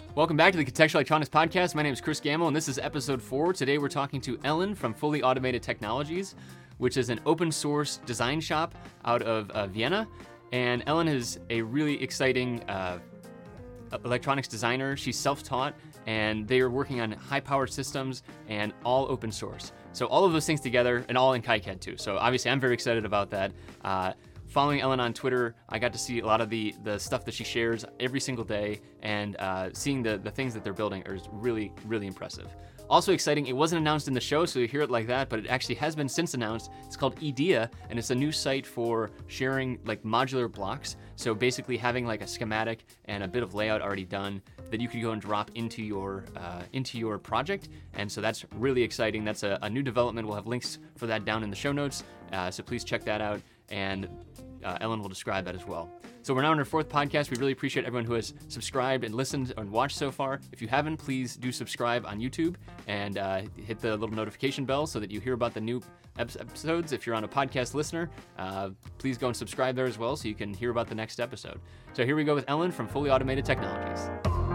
Welcome back to the Contextual Electronics Podcast. My name is Chris Gamble, and this is episode 4. Today we're talking to Ellen from Fully Automated Technologies, which is an open source design shop out of Vienna. And Ellen is a really exciting electronics designer. She's self-taught, and they are working on high-powered systems and all open source. So all of those things together, and all in KiCad too. So obviously I'm very excited about that. Following Ellen on Twitter, I got to see a lot of the stuff that she shares every single day, and seeing the things that they're building is really, really impressive. Also exciting, it wasn't announced in the show, so you hear it like that, but it actually has been since announced. It's called IDEA, and it's a new site for sharing like modular blocks. So basically having like a schematic and a bit of layout already done that you could go and drop into your project. And so that's really exciting. That's a new development. We'll have links for that down in the show notes, so please check that out. And Ellen will describe that as well. So we're now on our 4th podcast. We really appreciate everyone who has subscribed and listened and watched so far. If you haven't, please do subscribe on YouTube and hit the little notification bell so that you hear about the new episodes. If you're on a podcast listener, please go and subscribe there as well so you can hear about the next episode. So here we go with Ellen from Fully Automated Technologies.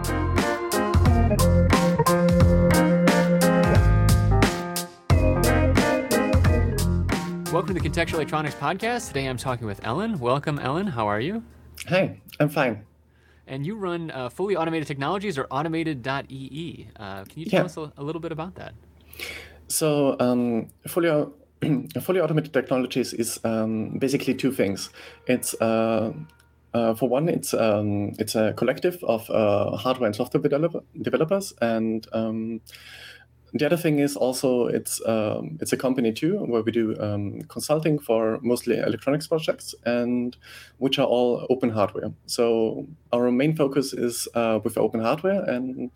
Welcome to the Contextual Electronics Podcast. Today I'm talking with Ellen. Welcome, Ellen. How are you? Hi, I'm fine. And you run Fully Automated Technologies, or Automated.ee. Can you tell us a little bit about that? So Fully Automated Technologies is basically two things. It's for one, it's a collective of hardware and software developers, and the other thing is also it's a company too, where we do consulting for mostly electronics projects, and which are all open hardware. So our main focus is with open hardware, and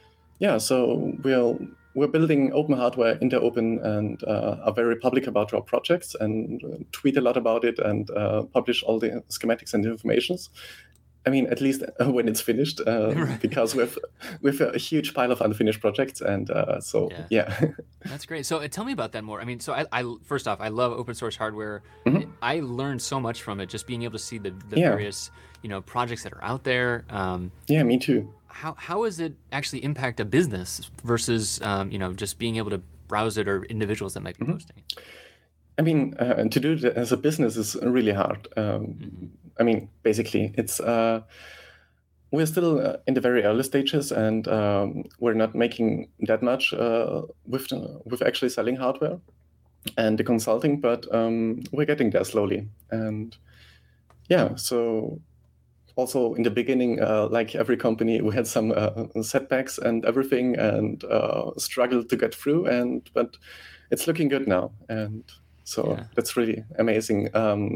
so we're building open hardware in the open, and are very public about our projects, and tweet a lot about it, and publish all the schematics and informations. I mean, at least when it's finished, because we've a huge pile of unfinished projects, and yeah. That's great. So tell me about that more. I mean, so I first off, I love open source hardware. Mm-hmm. I learned so much from it, just being able to see the various projects that are out there. Yeah, me too. How does it actually impact a business versus just being able to browse it, or individuals that might be posting it? I mean, to do it as a business is really hard. I mean, basically, it's we're still in the very early stages, and we're not making that much with actually selling hardware and the consulting, but we're getting there slowly. And so also in the beginning, like every company, we had some setbacks and everything, and struggled to get through. But it's looking good now, and so that's really amazing.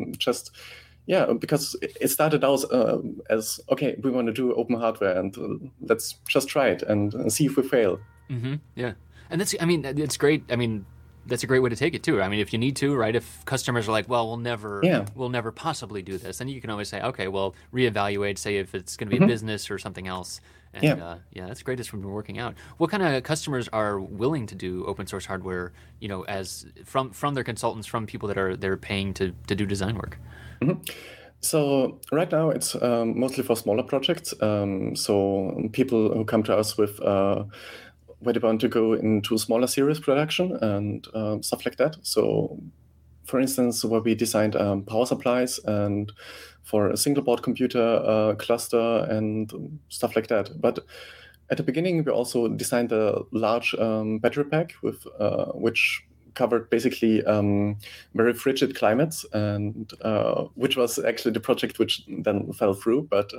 Because it started out as, okay, we want to do open hardware, and let's just try it and see if we fail. Mm-hmm. Yeah. And it's great. I mean, that's a great way to take it too. I mean, if you need to, right? If customers are like, well, we'll never possibly do this, then you can always say, okay, well, reevaluate, say if it's going to be a business or something else. And that's great. It's been working out. What kind of customers are willing to do open source hardware, as from their consultants, from people that they're paying to do design work? Mm-hmm. So right now it's mostly for smaller projects. So people who come to us with where they want to go into smaller series production and stuff like that. So for instance, where we designed power supplies and for a single board computer cluster and stuff like that. But at the beginning, we also designed a large battery pack with which covered basically very frigid climates, and which was actually the project which then fell through. But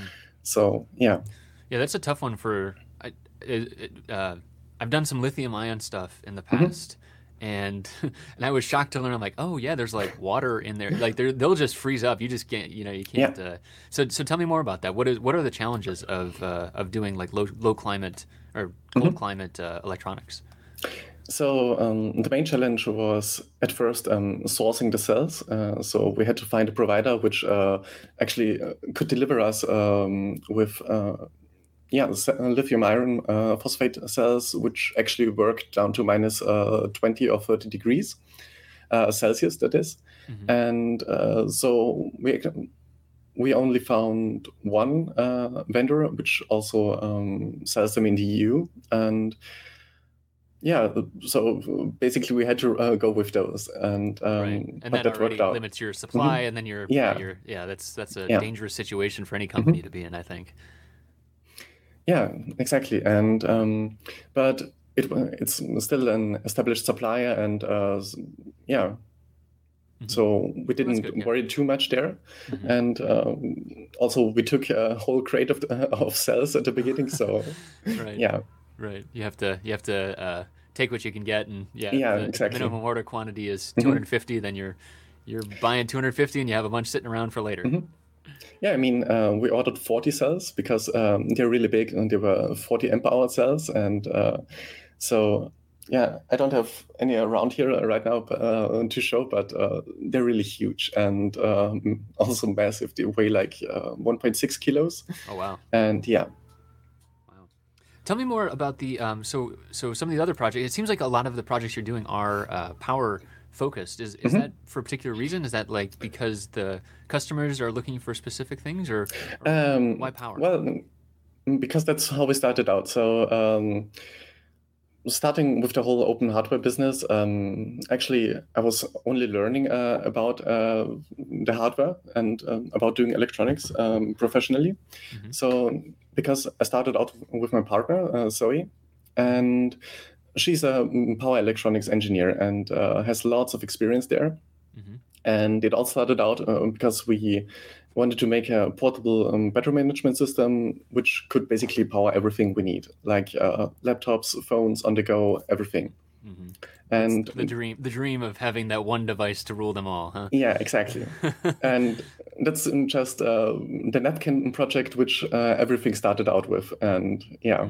that's a tough one for. I've done some lithium ion stuff in the past, and I was shocked to learn. I'm like, oh yeah, there's like water in there. Like they'll just freeze up. You just can't. You can't. Yeah. So tell me more about that. What are the challenges of doing like low climate or cold climate electronics? So the main challenge was at first sourcing the cells. So we had to find a provider which actually could deliver us with lithium iron phosphate cells, which actually work down to minus 20 or 30 degrees Celsius, that is. Mm-hmm. And so we only found one vendor which also sells them in the EU, and yeah, so basically we had to go with those, and Right. And but that that already worked out. limits your supply, and then Yeah, that's a yeah, dangerous situation for any company to be in, I think. yeah, exactly. And but it's still an established supplier, and yeah, so we Well, that's didn't good. Yeah. worry too much there. And also we took a whole crate of cells at the beginning, so Right. yeah, Right. You have to take what you can get, and yeah, yeah, if the exactly. minimum order quantity is 250, then you're buying 250, and you have a bunch sitting around for later. Yeah, I mean, we ordered 40 cells because they're really big, and they were 40 amp hour cells. And so, yeah, I don't have any around here right now to show, but they're really huge and also massive. They weigh like 1.6 kilos. Oh wow. And yeah. Tell me more about the so some of the other projects. It seems like a lot of the projects you're doing are power focused. Is that for a particular reason? Is that like because the customers are looking for specific things, or why power? Well, because that's how we started out. So starting with the whole open hardware business, actually, I was only learning about the hardware and about doing electronics professionally. So because I started out with my partner, Zoe, and she's a power electronics engineer and has lots of experience there. And it all started out because we wanted to make a portable battery management system which could basically power everything we need, like laptops, phones, on the go, everything. And the dream of having that one device to rule them all, huh? Yeah, exactly. And that's just the napkin project which everything started out with. And yeah,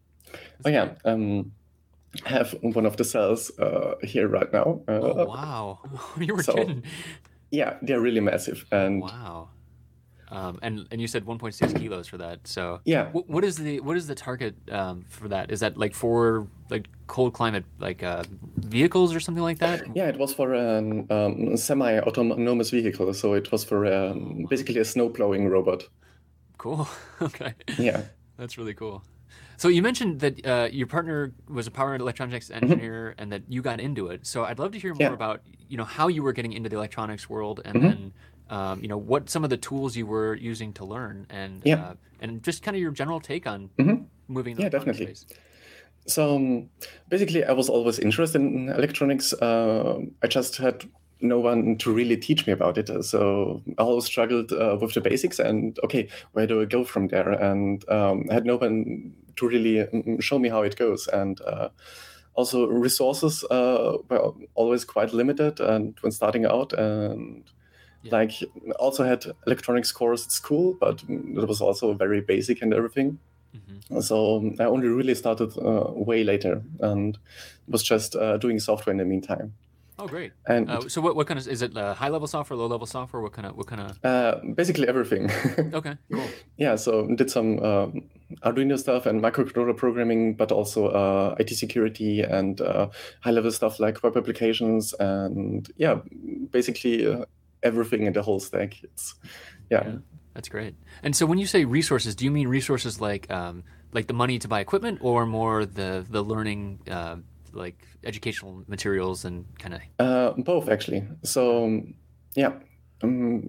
I have one of the cells here right now. Oh wow, you were kidding. Yeah, they're really massive. And wow. And you said 1.6 kilos for that. So yeah, what is the target for that? Is that like for like cold climate like vehicles or something like that? Yeah, it was for a semi-autonomous vehicle. So it was for basically a snow plowing robot. Cool. Okay. Yeah, that's really cool. So you mentioned that your partner was a power electronics engineer and that you got into it. So I'd love to hear more about how you were getting into the electronics world, and then what some of the tools you were using to learn, and just kind of your general take on moving. Yeah, definitely. Space. So basically, I was always interested in electronics. I just had no one to really teach me about it. So I always struggled with the basics and, okay, where do I go from there? And I had no one to really show me how it goes. And also resources were always quite limited and when starting out. And like also had electronics course at school, but it was also very basic and everything. So I only really started way later and was just doing software in the meantime. Oh, great! And so, what kind of is it? High level software, low level software? What kind of? Basically everything. Okay, cool. Yeah, so did some Arduino stuff and microcontroller programming, but also IT security and high level stuff like web applications, and yeah, basically everything in the whole stack. It's yeah. That's great. And so when you say resources, do you mean resources like the money to buy equipment, or more the learning, like educational materials and kind of? Both, actually. So, yeah. And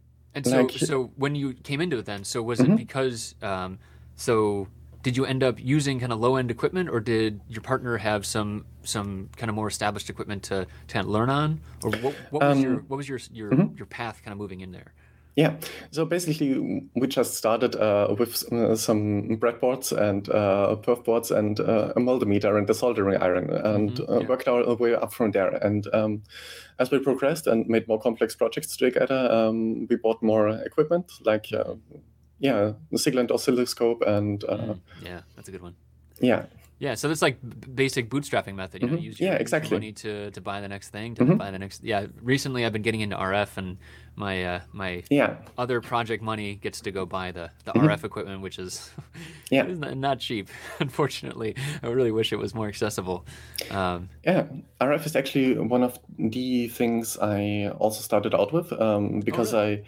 so when you came into it then, so was it because, so did you end up using kind of low-end equipment, or did your partner have some kind of more established equipment to kind of learn on? Or what was your path kind of moving in there? Yeah, so basically we just started with some breadboards and perf boards and a multimeter and a soldering iron, and worked our way up from there. And as we progressed and made more complex projects together, we bought more equipment like the Siglent oscilloscope and yeah, that's a good one. Yeah. Yeah, so that's like basic bootstrapping method. You know, use your money to buy the next thing, to buy the next. Yeah, recently I've been getting into RF, and my other project money gets to go buy the RF equipment, which is Yeah. It's not cheap, unfortunately. I really wish it was more accessible. Yeah, RF is actually one of the things I also started out with because really?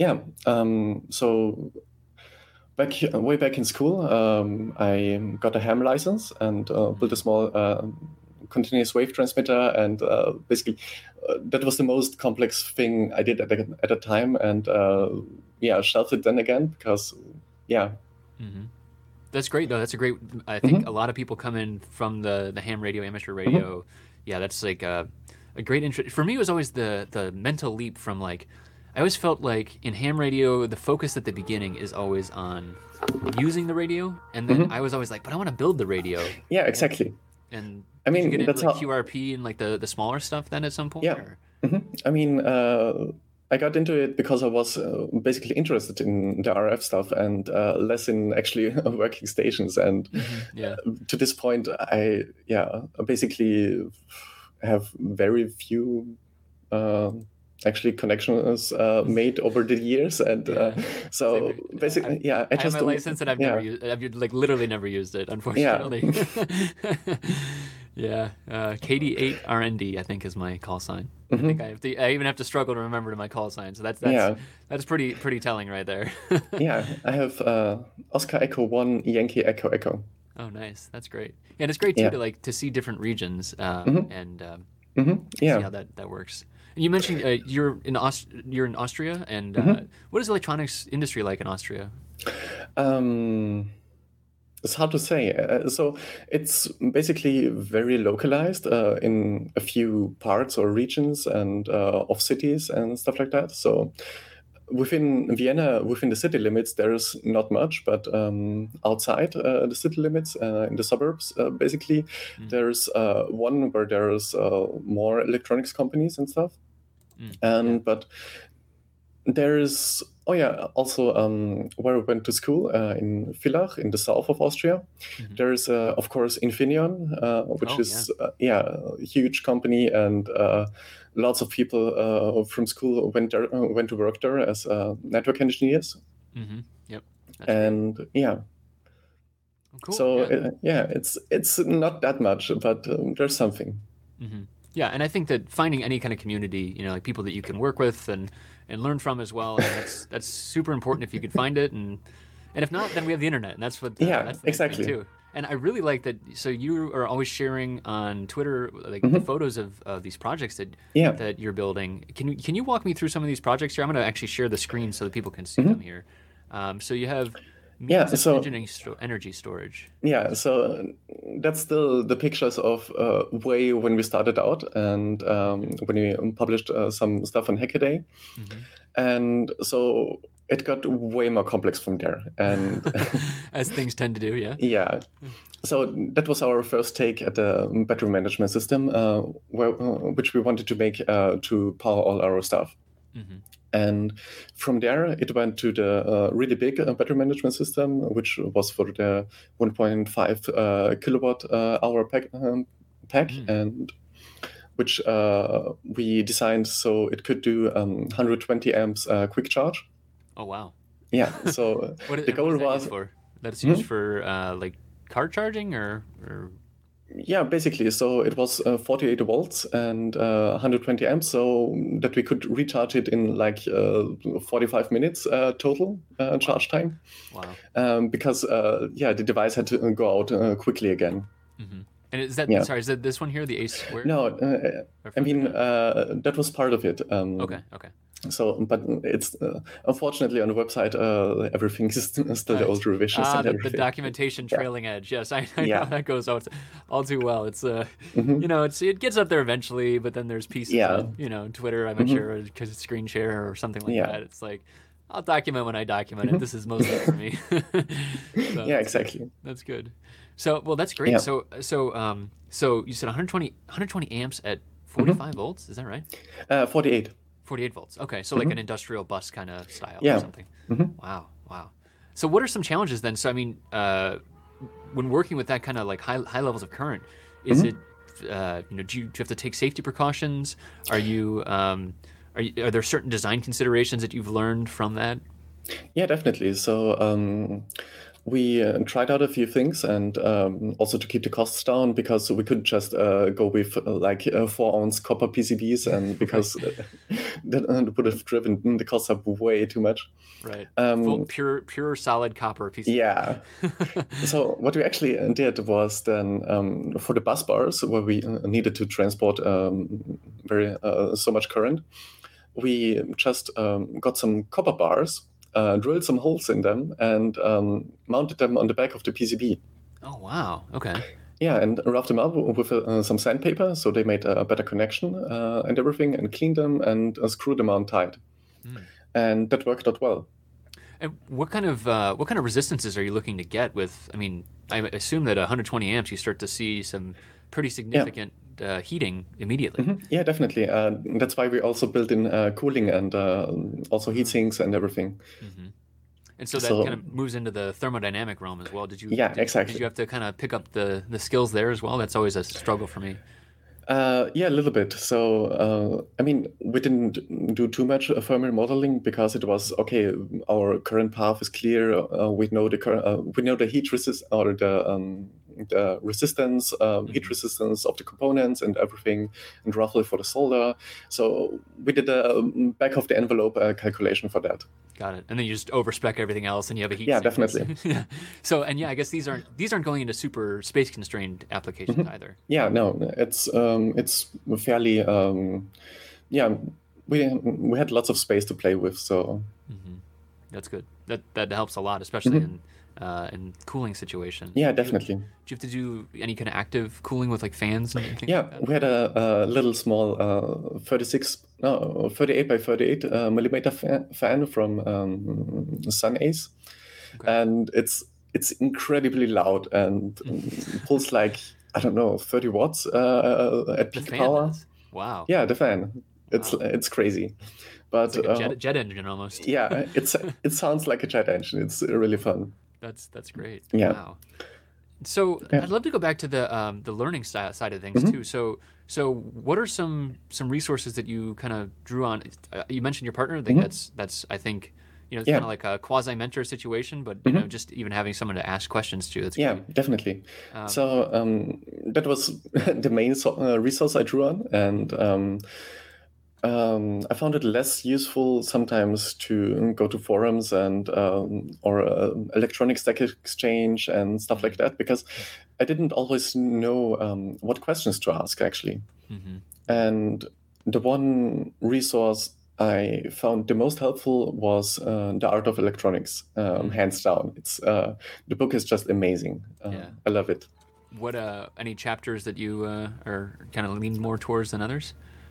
so way back in school, I got a ham license and built a small continuous wave transmitter, and basically that was the most complex thing I did at a time, and shelved it then again because yeah. That's great though. That's a great. I think a lot of people come in from the ham radio, amateur radio. Yeah, that's like a great interest. For me, it was always the mental leap from like. I always felt like in ham radio, the focus at the beginning is always on using the radio, and then I was always like, but I want to build the radio. Yeah, exactly. And I mean, did you get that's into like how QRP and like the smaller stuff then at some point? Yeah. I mean, I got into it because I was basically interested in the RF stuff and less in actually working stations. And to this point, I basically have very few actually connections made over the years, and so basically, I just have my license and I've never used. I've like literally never used it, unfortunately. Yeah, KD8 RND I think is my call sign. I think I even have to struggle to remember my call sign. So that's pretty telling right there. Yeah, I have Oscar Echo 1 Yankee Echo Echo. Oh, nice. That's great. Yeah, and it's great too to see different regions and see how that works. And you mentioned you're in Austria, and what is the electronics industry like in Austria? It's hard to say. So it's basically very localized in a few parts or regions and of cities and stuff like that. So within Vienna, within the city limits, there's not much, but outside the city limits, in the suburbs, basically, there's one where there's more electronics companies and stuff. But there's also where I went to school in Villach in the south of Austria. There's of course Infineon, which is a huge company, and lots of people from school went to work there as network engineers. Yep. And great. Oh, cool. So it's not that much, but there's something. Yeah, and I think that finding any kind of community, like people that you can work with and learn from as well, and that's super important if you could find it, and if not, then we have the internet, and that's what that's exactly too. And I really like that. So you are always sharing on Twitter like the photos of these projects that you're building. Can you walk me through some of these projects here? I'm going to actually share the screen so that people can see them here. So you have. Energy storage. Yeah, so that's still the pictures of way when we started out, and when we published some stuff on Hackaday. And so it got way more complex from there. And as things tend to do, yeah. Yeah. So that was our first take at the battery management system, which we wanted to make to power all our stuff. And from there, it went to the really big battery management system, which was for the 1.5 kilowatt hour pack, and which we designed so it could do 120 amps quick charge. Oh, wow. Yeah. So the goal was that's used for like car charging or. Yeah, basically. So it was 48 volts and 120 amps, so that we could recharge it in like 45 minutes total charge time. Wow. Because the device had to go out quickly again. And is that sorry? Is that this one here, the Ace Square? No, I mean that was part of it. Okay. So, but it's unfortunately on the website, everything is still the old revisions. The documentation trailing edge. Yes, I know that goes out all too well. It's it gets up there eventually, but then there's pieces on Twitter, I'm sure, because it's screen share or something like that. It's like I'll document when I document it. This is mostly for me. Yeah, exactly. That's good. So, well, that's great. Yeah. So you said 120 amps at 45 volts. Is that right? 48. 48 volts. Okay, so like an industrial bus kind of style or something. Wow. So what are some challenges then? So I mean, when working with that kind of like high levels of current, is it do you have to take safety precautions? Are there certain design considerations that you've learned from that? Yeah, definitely. So we tried out a few things, and also to keep the costs down, because we couldn't just go with 4-ounce copper PCBs, and because that would have driven the costs up way too much. Right. Full, pure solid copper PCB. Yeah. So what we actually did was then for the bus bars, where we needed to transport so much current, we just got some copper bars, drilled some holes in them, and mounted them on the back of the PCB. Oh, wow. Okay. Yeah, and roughed them up with some sandpaper, so they made a better connection and everything, and cleaned them and screwed them on tight. And that worked out well. And what kind of resistances are you looking to get with? I mean, I assume that 120 amps, you start to see some pretty significant heating immediately. Mm-hmm. Yeah, definitely. That's why we also built in cooling and also heat sinks and everything. Mm-hmm. And so that kind of moves into the thermodynamic realm as well. Exactly. Did you have to kind of pick up the skills there as well? That's always a struggle for me. Yeah, a little bit. So, I mean, we didn't do too much thermal modeling, because it was okay. Our current path is clear. We know the heat resist, or the resistance, heat resistance of the components and everything, and roughly for the solder. So we did a back of the envelope calculation for that. Got it. And then you just overspec everything else, and you have a heat. Yeah, definitely. Yeah. So, and yeah, I guess these aren't going into super space constrained applications either. Yeah, no, it's fairly we had lots of space to play with, so that's good. That helps a lot, especially in cooling situations. Yeah, definitely. Do you have to do any kind of active cooling with like fans and things Yeah, like that? we had a little small 38 by 38 millimeter fan from SunAce, and it's incredibly loud and pulls like, I don't know, 30 watts at peak power. Wow. Yeah, the fan. It's crazy. But it's like a jet engine almost. Yeah, it sounds like a jet engine. It's really fun. That's great. Yeah. Wow. So I'd love to go back to the learning side of things too. So what are some resources that you kind of drew on? You mentioned your partner. I think that's I think it's kind of like a quasi mentor situation, but you know, just even having someone to ask questions to. That's great. Definitely. So that was the main resource I drew on, and I found it less useful sometimes to go to forums and or electronic stack exchange and stuff like that, because I didn't always know what questions to ask actually. And the one resource I found the most helpful was The Art of Electronics, hands down. It's the book is just amazing. I love it. What any chapters that you are kind of lean more towards than others?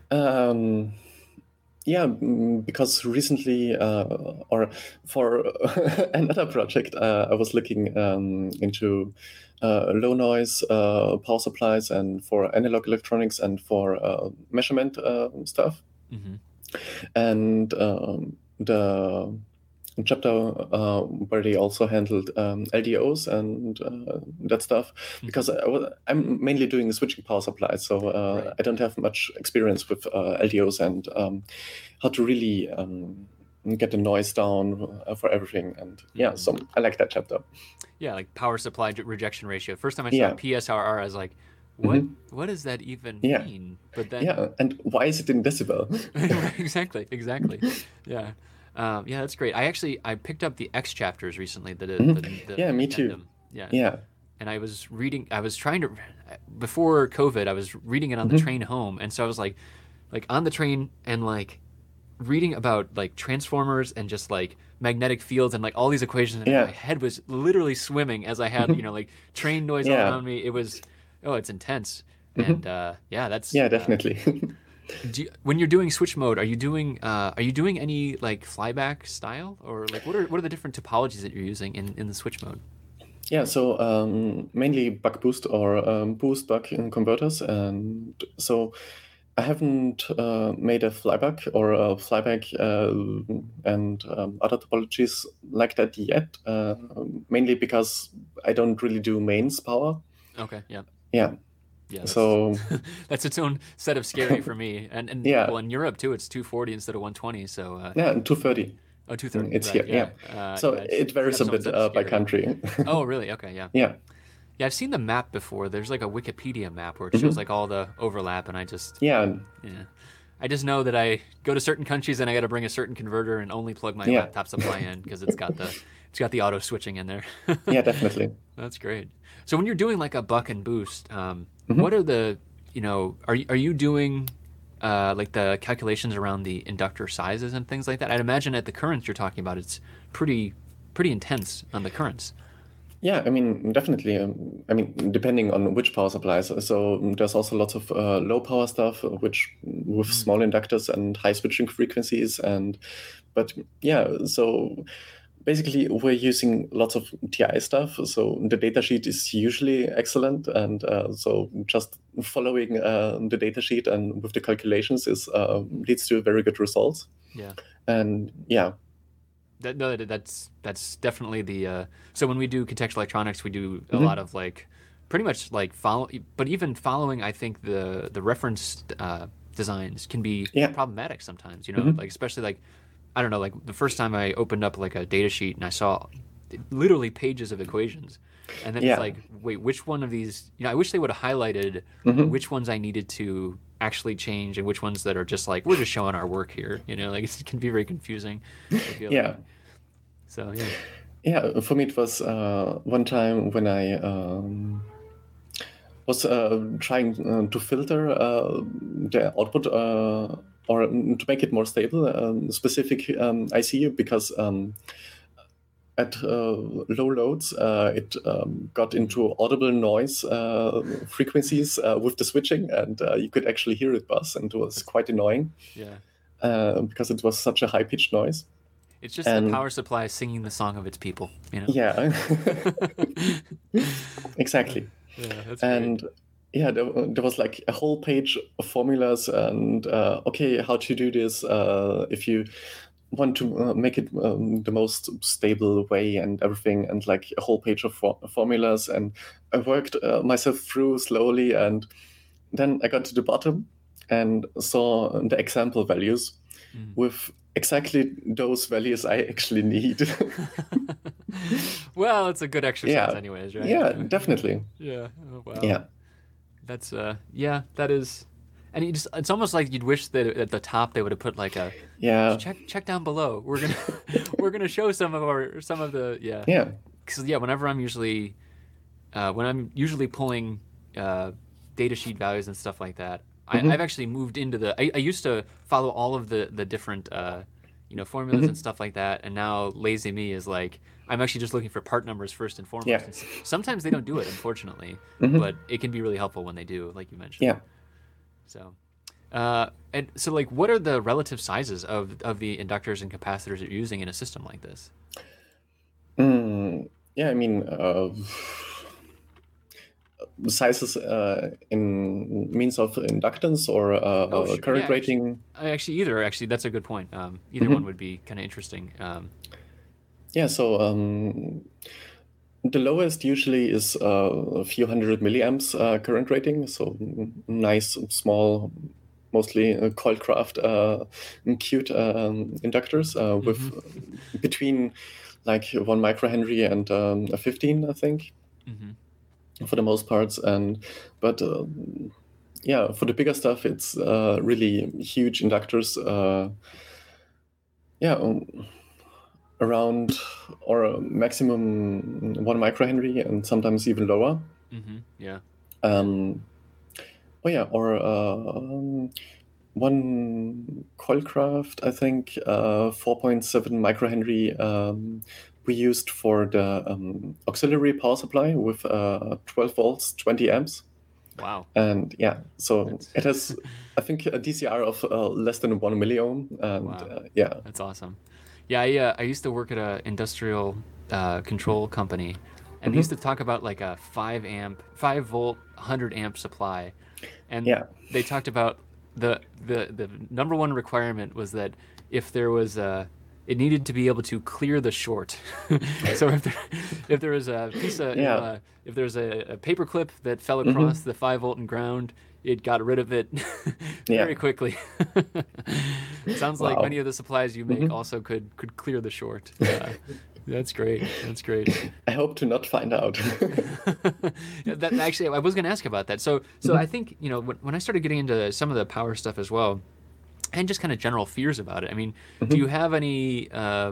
Yeah, because recently, or for another project, I was looking into low noise power supplies, and for analog electronics, and for measurement stuff. And the chapter where they also handled LDOs and that stuff, because I'm mainly doing switching power supplies, so I don't have much experience with LDOs and how to really get the noise down for everything. And so I like that chapter. Yeah, like power supply rejection ratio. First time I saw PSRR, I was like, what does that even mean? But then and why is it in decibel? Exactly. Yeah. That's great. I picked up the X chapters recently. Me too. Yeah. And I was trying to, before COVID, I was reading it on the train home, and so I was like on the train and like reading about like transformers and just like magnetic fields and like all these equations, and my head was literally swimming as I had like train noise all around me. It was it's intense, and that's definitely. When you're doing switch mode, are you doing any like flyback style, or like what are the different topologies that you're using in the switch mode? Yeah, so mainly buck boost or boost buck converters, and so I haven't made a flyback or a flyback and other topologies like that yet. Mainly because I don't really do mains power. Okay. Yeah. Yeah. Yeah, so that's its own set of scary for me, and well, in Europe too, it's 240 instead of 120. So and 230. Oh, 230. It's Right. here. Yeah. Yeah. So Yeah. it varies a Capstone bit sounds by scary. country. Oh, really? Okay. Yeah. Yeah. Yeah. I've seen the map before. There's like a Wikipedia map where it shows like all the overlap, and Yeah. I just know that I go to certain countries and I got to bring a certain converter and only plug my Yeah. laptop supply in because it's got the auto switching in there. Yeah, definitely. That's great. So when you're doing like a buck and boost, what are the are you doing like the calculations around the inductor sizes and things like that? I'd imagine at the currents you're talking about, it's pretty intense on the currents. Yeah, I mean, definitely. I mean, depending on which power supplies. So there's also lots of low power stuff, which with small inductors and high switching frequencies. But yeah, so basically we're using lots of TI stuff. So the datasheet is usually excellent, and so just following the datasheet and with the calculations leads to very good results. Yeah. And yeah. That's definitely the so when we do contextual electronics, we do a lot of like pretty much like but even following, I think the reference designs can be problematic sometimes, like especially like I don't know, like the first time I opened up like a data sheet and I saw literally pages of equations, and then it's like, wait, which one of these, I wish they would have highlighted which ones I needed to actually change and which ones that are just like, we're just showing our work here, like it can be very confusing. Yeah. So yeah. Yeah, for me it was one time when I was trying to filter the output or to make it more stable, specific IC, because at low loads it got into audible noise frequencies with the switching, and you could actually hear it buzz, and it was quite annoying. Yeah. Because it was such a high-pitched noise. It's just the power supply singing the song of its people, Yeah. Exactly. Yeah, that's and great. Yeah, there was like a whole page of formulas and okay, how to do this if you want to make it the most stable way and everything, and like a whole page of formulas, and I worked myself through slowly, and then I got to the bottom and saw the example values with exactly those values I actually need. Well, it's a good exercise anyways, right? Yeah, definitely. Yeah. Oh, wow. Yeah. That's that is, and it's almost like you'd wish that at the top they would have put like a check down below. We're gonna show some of the because whenever I'm usually pulling data sheet values and stuff like that, I've actually moved into I used to follow all of the different formulas and stuff like that, and now lazy me is like, I'm actually just looking for part numbers first and foremost. Yeah. And sometimes they don't do it, unfortunately, but it can be really helpful when they do, like you mentioned. Yeah. So, and so like, what are the relative sizes of the inductors and capacitors you're using in a system like this? Yeah, I mean, sizes in means of inductance or Sure. current rating. Actually, either. Actually, that's a good point. Either one would be kind of interesting. Yeah, so the lowest usually is a few hundred milliamps current rating. So nice, small, mostly Coilcraft cute inductors with between like 1 microhenry and a 15, I think, for the most parts. But for the bigger stuff, it's really huge inductors. Around or a maximum 1 microhenry and sometimes even lower. Yeah. One Coilcraft, I think, 4.7 microhenry we used for the auxiliary power supply with 12 volts, 20 amps. Wow. And so it has, I think, a DCR of less than 1 milliohm. And wow. That's awesome. Yeah, I used to work at an industrial control company, and they used to talk about like a 5 volt, 100 amp supply, and they talked about the number one requirement was that if there was it needed to be able to clear the short. So if there was a piece of if there's a paper clip that fell across the 5 volt and ground, it got rid of it very quickly. Sounds like many of the supplies you make also could clear the short. That's great. That's great. I hope to not find out. That actually, I was going to ask about that. So I think, when I started getting into some of the power stuff as well, and just kind of general fears about it. I mean, do you have any,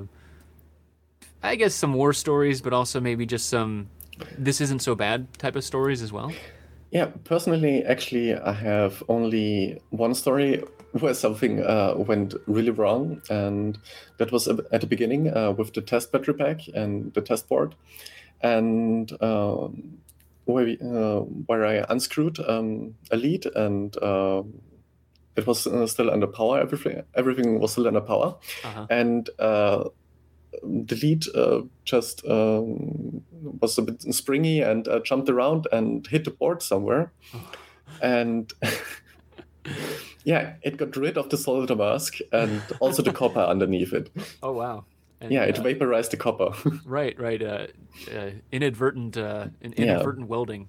I guess, some war stories, but also maybe just some this isn't so bad type of stories as well? Yeah, personally, actually, I have only one story where something went really wrong, and that was at the beginning with the test battery pack and the test board, and where I unscrewed a lead, and it was still under power. Everything was still under power, and the lead just was a bit springy and jumped around and hit the board somewhere. And yeah, it got rid of the solder mask and also the copper underneath it. Oh, wow. And, it vaporized the copper. Right. Inadvertent welding.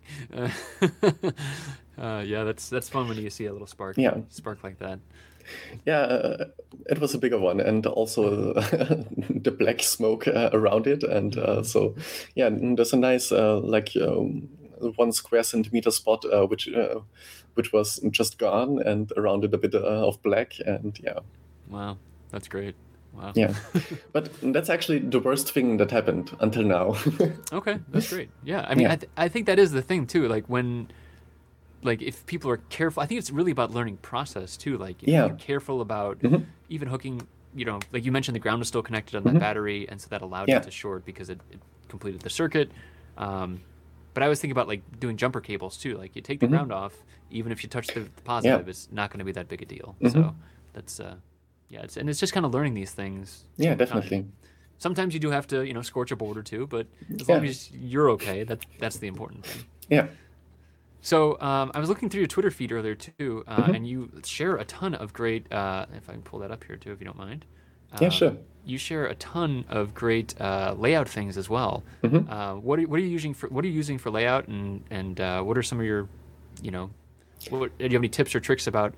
That's fun when you see a little spark like that. Yeah, it was a bigger one, and also the black smoke around it, and so yeah, there's a nice 1 square centimeter spot which was just gone, and around it a bit of black, and yeah. Wow, that's great. Wow. Yeah, but that's actually the worst thing that happened until now. Okay, that's great. Yeah, I mean, I think that is the thing too. Like if people are careful, I think it's really about learning process too. Like if you're careful about even hooking, like you mentioned, the ground is still connected on that battery, and so that allowed it to short because it completed the circuit. But I was thinking about like doing jumper cables too. Like you take the ground off, even if you touch the positive, it's not going to be that big a deal. So that's it's just kind of learning these things. Yeah, definitely. Sometimes you do have to scorch a board or two, but as long as you're okay, that's the important thing. Yeah. So I was looking through your Twitter feed earlier too, and you share a ton of great. If I can pull that up here too, if you don't mind. Yeah, sure. You share a ton of great layout things as well. What are you using for layout, and what are some of your, do you have any tips or tricks about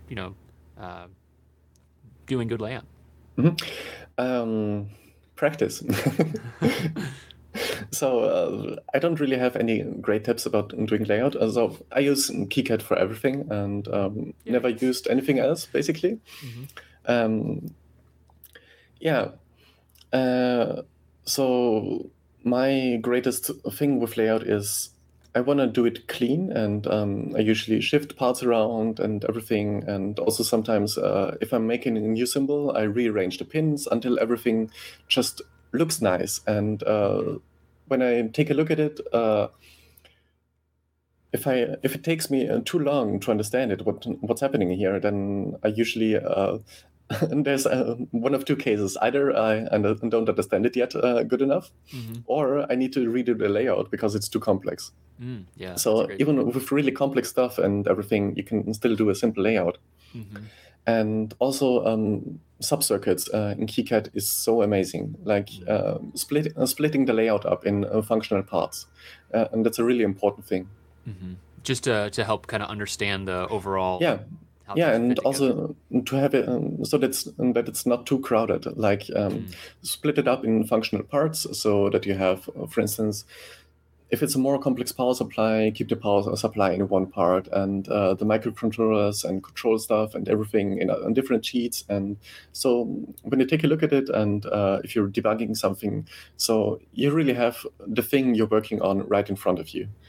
doing good layout? Practice. So I don't really have any great tips about doing layout. So I use KiCad for everything, and never used anything else basically. So my greatest thing with layout is I want to do it clean, and I usually shift parts around and everything. And also sometimes if I'm making a new symbol, I rearrange the pins until everything just looks nice. And when I take a look at it, if it takes me too long to understand it, what's happening here, then I usually there's one of two cases. Either I don't understand it yet good enough, or I need to redo the layout because it's too complex. So even with really complex stuff and everything, you can still do a simple layout. And also subcircuits in KiCad is so amazing. Like splitting the layout up in functional parts, and that's a really important thing. Just to help kind of understand the overall. And also to have it so that it's not too crowded. Like split it up in functional parts so that you have, for instance, if it's a more complex power supply, keep the power supply in one part, and the microcontrollers and control stuff and everything on different sheets. And so when you take a look at it, and if you're debugging something, so you really have the thing you're working on right in front of you.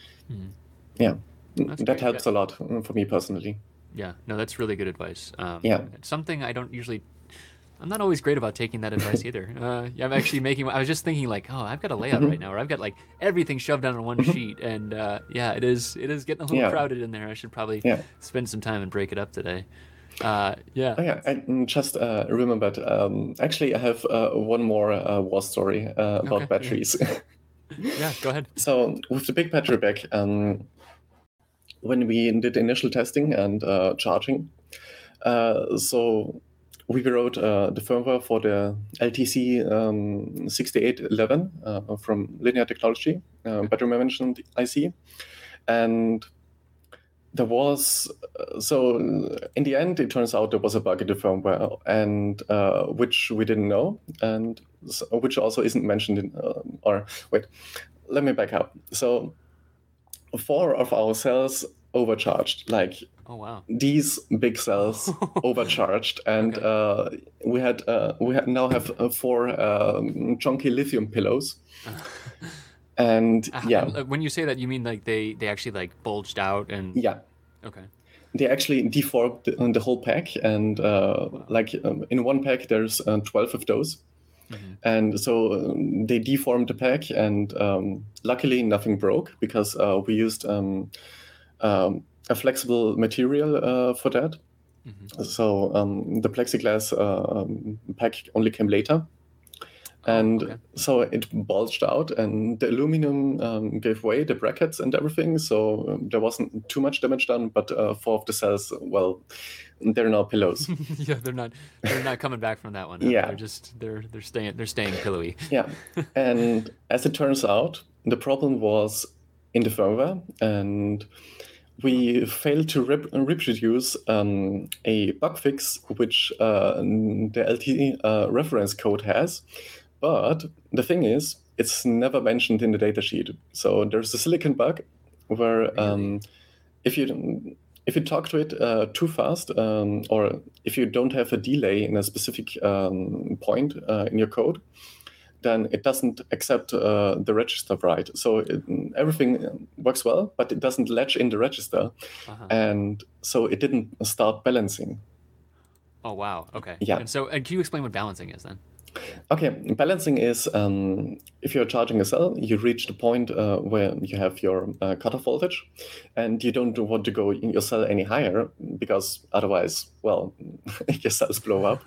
That helps a lot for me personally. Yeah, no, that's really good advice. It's something I'm not always great about taking that advice either. I'm actually I was just thinking like, I've got a layout right now, or I've got like everything shoved down on one sheet, and it is getting a little crowded in there. I should probably spend some time and break it up today. I just remembered. Actually, I have one more war story about batteries. Yeah, go ahead. So with the big battery pack, when we did initial testing and charging, so we wrote the firmware for the LTC 6811 from Linear Technology, battery management IC. And there was so in the end, it turns out there was a bug in the firmware, and which we didn't know, and which also isn't mentioned in. Or wait, let me back up. So 4 of our cells overcharged, like Oh wow. these big cells overcharged, and we now have 4 chunky lithium pillows. And yeah, When you say that, you mean like they actually like bulged out and yeah, okay. they actually deformed the whole pack, and like in one pack there's 12 of those. And so they deformed the pack, and luckily nothing broke because we used a flexible material for that. So the plexiglass pack only came later. And so it bulged out, and the aluminum gave way, the brackets and everything. So there wasn't too much damage done, but 4 of the cells, well, they're now pillows. Yeah, they're not coming back from that one. Yeah, they're staying pillowy. Yeah, and as it turns out, the problem was in the firmware, and we failed to reproduce a bug fix which the LT reference code has. But the thing is, it's never mentioned in the datasheet. So there's a silicon bug where if you talk to it too fast, or if you don't have a delay in a specific point in your code, then it doesn't accept the register write. So everything works well, but it doesn't latch in the register. And so it didn't start balancing. Oh, wow. Okay. Yeah. And so can you explain what balancing is then? Okay, balancing is if you're charging a cell, you reach the point where you have your cutoff voltage, and you don't want to go in your cell any higher because otherwise, well, your cells blow up.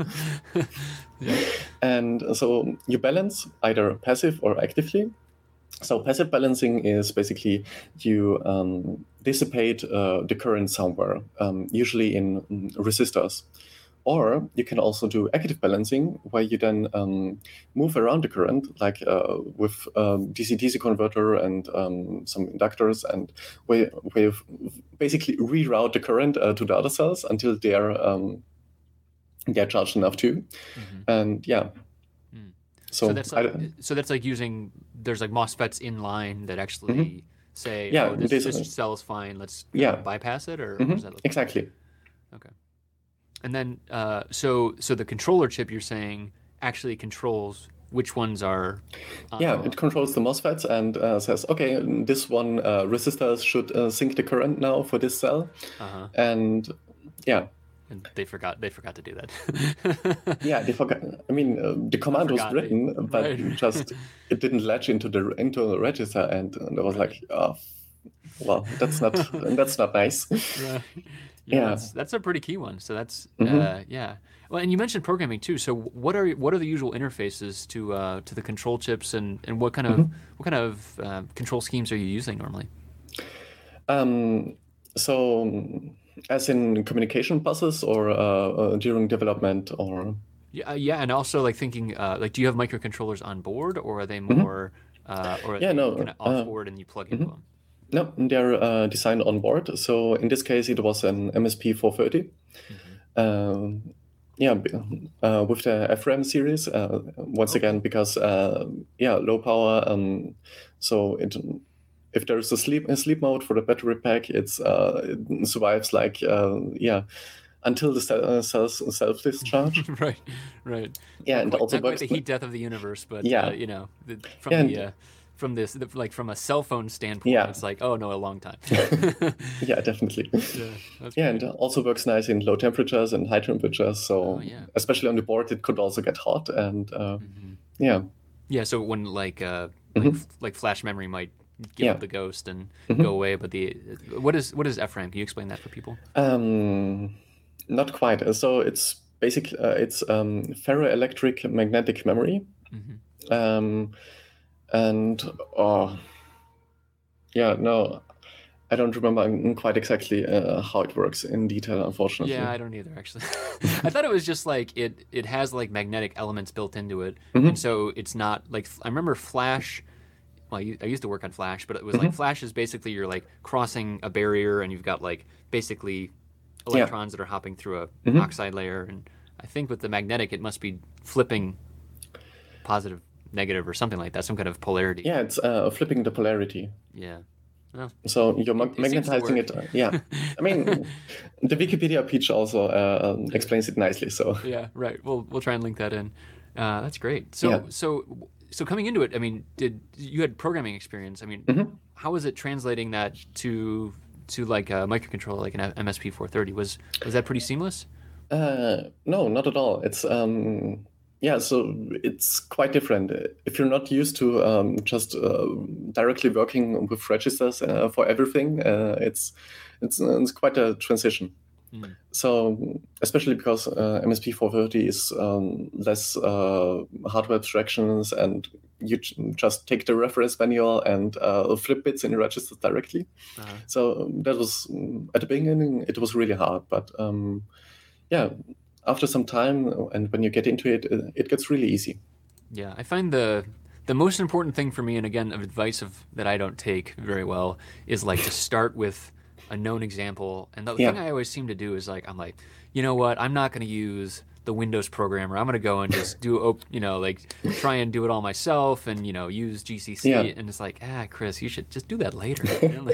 And so you balance either passive or actively. So passive balancing is basically you dissipate the current somewhere, usually in resistors. Or you can also do active balancing, where you then move around the current, like with DC-DC converter and some inductors, and we basically reroute the current to the other cells until they're charged enough too. And yeah. So that's like using, there's like MOSFETs in line that actually say, oh, this cell is fine, let's bypass it, or what does that look exactly. Like? Okay. And then, so the controller chip, you're saying, actually controls which ones are... it controls the MOSFETs and says, okay, this one resistor should sink the current now for this cell. And yeah. And they forgot to do that. Yeah, they forgot. I mean, the command was written, but just it didn't latch into the internal register, and I was like, oh, well, that's not nice. Right. Yeah. That's a pretty key one. So that's yeah. Well, and you mentioned programming too. So what are the usual interfaces to the control chips, and what kind of control schemes are you using normally? So as in communication buses, or during development, or yeah, and also like thinking like, do you have microcontrollers on board, or are they more or are they kind of off board and you plug into them? No, they're designed on board. So in this case, it was an MSP 430. With the FRAM series, once again, because low power. So if there's a sleep mode for the battery pack, it survives like until the cells self-discharge. Right. Yeah, and also not quite the heat death of the universe, but from a cell phone standpoint, it's like, oh no, a long time. Yeah, definitely. And also works nice in low temperatures and high temperatures. So especially on the board, it could also get hot, and Yeah, so when like flash memory might give up the ghost and go away, but what is FRAM? Can you explain that for people? Not quite. So it's basically it's ferroelectric magnetic memory. And I don't remember quite exactly how it works in detail, unfortunately. Yeah, I don't either, actually. I thought it was just like it has like magnetic elements built into it, and so it's not like, I remember Flash well, I used to work on Flash, but it was like Flash is basically you're like crossing a barrier and you've got like basically electrons that are hopping through a oxide layer. And I think with the magnetic, it must be flipping positive, negative, or something like that, some kind of polarity. Yeah, it's flipping the polarity. Yeah. Well, so you're magnetizing it. Yeah. I mean, the Wikipedia page also explains it nicely. So yeah, right. We'll try and link that in. That's great. So coming into it, I mean, you had programming experience? I mean, how was it translating that to like a microcontroller, like an MSP430? Was that pretty seamless? No, not at all. It's yeah, so it's quite different. If you're not used to just directly working with registers for everything, it's quite a transition. So especially because MSP430 is less hardware abstractions, and you just take the reference manual and flip bits in the registers directly. So that was at the beginning it was really hard, but yeah, after some time and when you get into it, it gets really easy. Yeah, I find the most important thing for me, and again, of advice that I don't take very well, is like to start with a known example. And the thing I always seem to do is like, I'm like, you know what? I'm not going to use the Windows programmer. I'm going to go and just do, like try and do it all myself and, use GCC. Yeah. And it's like, Chris, you should just do that later.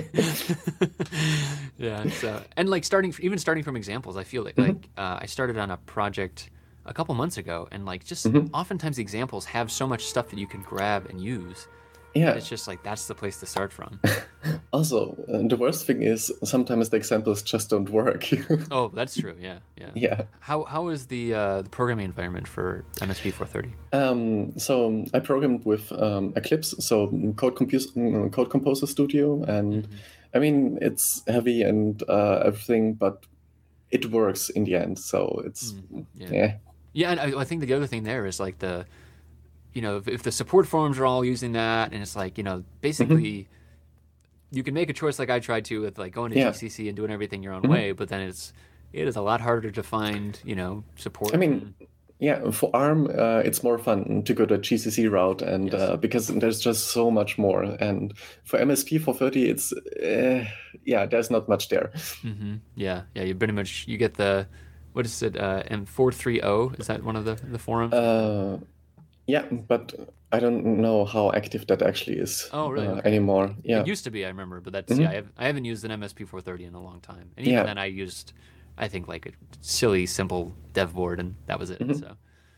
Yeah. So, and like starting from examples, I feel like, I started on a project a couple months ago, and like just oftentimes the examples have so much stuff that you can grab and use. Yeah. It's just like, that's the place to start from. Also, the worst thing is sometimes the examples just don't work. Oh, that's true. Yeah. Yeah. How is the programming environment for MSP430? So I programmed with Eclipse, so Code Composer Studio, and I mean, it's heavy and everything, but it works in the end. So it's Yeah, and I think the other thing there is like if the support forums are all using that, and it's like, basically you can make a choice like I tried to with like going to GCC and doing everything your own way, but then it is a lot harder to find, support. I mean, for ARM, it's more fun to go the GCC route, and because there's just so much more. And for MSP430, it's there's not much there. Yeah, you pretty much you get the what is it M430? Is that one of the forums? Yeah, but I don't know how active that actually is anymore. Yeah, it used to be, I remember, but that's I haven't used an MSP430 in a long time, and even then I used, I think, like a silly simple dev board, and that was it. So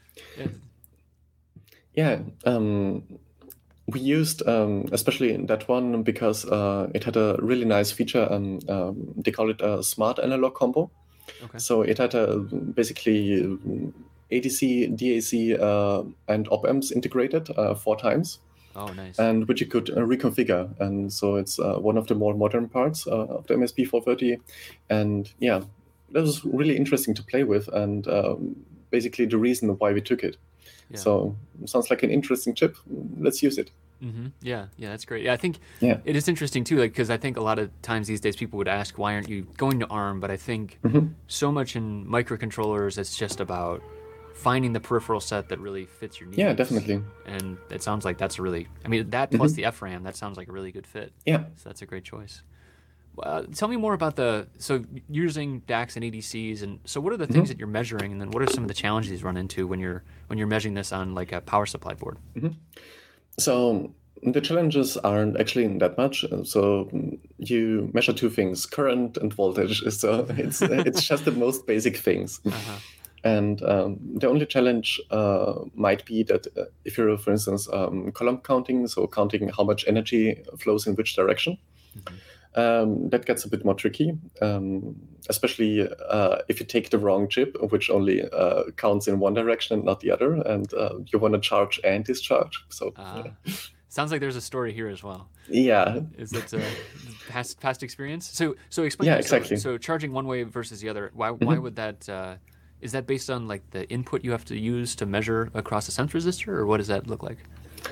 we used especially that one because it had a really nice feature. They call it a smart analog combo. Okay. So it had basically ADC, DAC, and op-amps integrated 4 times. Oh, nice. And which you could reconfigure. And so it's one of the more modern parts of the MSP430. And yeah, that was really interesting to play with, and basically the reason why we took it. Yeah. So it sounds like an interesting chip. Let's use it. Yeah, that's great. Yeah, I think it is interesting too, like, because I think a lot of times these days people would ask, why aren't you going to ARM? But I think so much in microcontrollers, it's just about finding the peripheral set that really fits your needs. Yeah, definitely. And it sounds like that's that plus the FRAM, that sounds like a really good fit. Yeah. So that's a great choice. Tell me more about using DACs and ADCs, and so what are the things that you're measuring, and then what are some of the challenges you run into when you're measuring this on like a power supply board? So the challenges aren't actually that much. So you measure 2 things, current and voltage. So it's just the most basic things. And the only challenge might be that if you're, for instance, column counting, so counting how much energy flows in which direction, that gets a bit more tricky, especially if you take the wrong chip, which only counts in one direction and not the other, and you want to charge and discharge. So sounds like there's a story here as well. Yeah. Is it past experience? So explain. Yeah, exactly. So charging one way versus the other, why would that? Is that based on like the input you have to use to measure across a sense resistor, or what does that look like?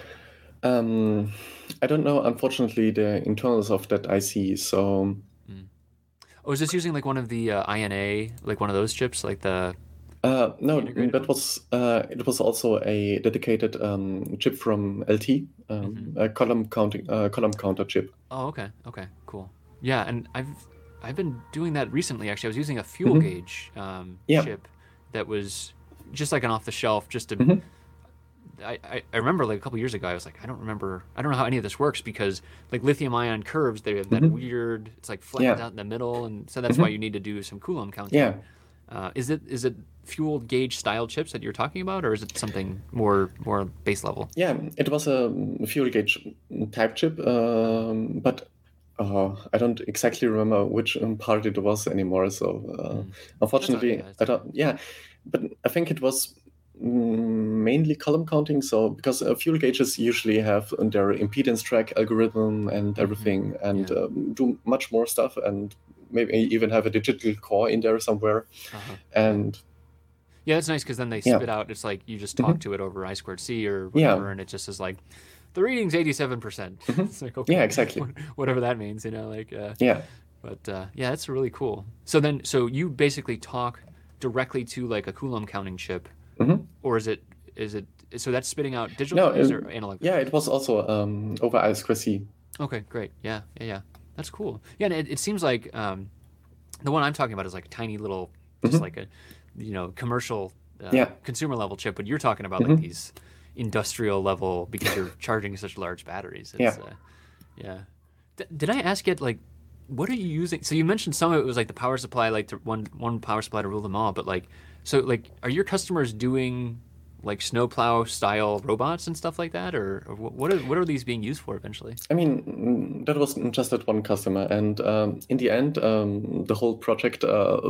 I don't know, unfortunately, the internals of that IC. So, is this using like one of the INA, like one of those chips, like the No, integrated that was it was also a dedicated chip from LT, a column counter chip. Oh, okay. Okay, cool. Yeah, and I've been doing that recently. Actually, I was using a fuel gauge Yeah. chip that was just like an off the shelf. Just to, Mhm. I remember like a couple years ago, I was like, I don't know how any of this works because like lithium ion curves, they have that weird. It's like flattened Yeah. out in the middle, and so that's why you need to do some Coulomb counting. Yeah. Is it fuel gauge style chips that you're talking about, or is it something more base level? Yeah, it was a fuel gauge type chip, but I don't exactly remember which part it was anymore. So unfortunately, That's I don't. Yeah, but I think it was mainly column counting. So because fuel gauges usually have their impedance track algorithm and everything, and do much more stuff, and maybe even have a digital core in there somewhere, and. Yeah, it's nice because then they spit out. It's like you just talk to it over I squared C or whatever, and it just is like the reading's 87%. It's like okay, Yeah, exactly. Whatever that means, like. Yeah. But yeah, that's really cool. So you basically talk directly to like a Coulomb counting chip, or is it so that's spitting out digital values or analog? Yeah, it was also over I squared C. Okay, great. Yeah, that's cool. Yeah, and it seems like the one I'm talking about is like a tiny little, just like a commercial consumer level chip, but you're talking about like these industrial level because you're charging such large batteries. It's, yeah. Did I ask yet, like, what are you using? So you mentioned some of it was like the power supply, like to one power supply to rule them all, but like, so like, are your customers doing like snowplow style robots and stuff like that, or what are these being used for eventually? I mean, that was just that one customer, and in the end, the whole project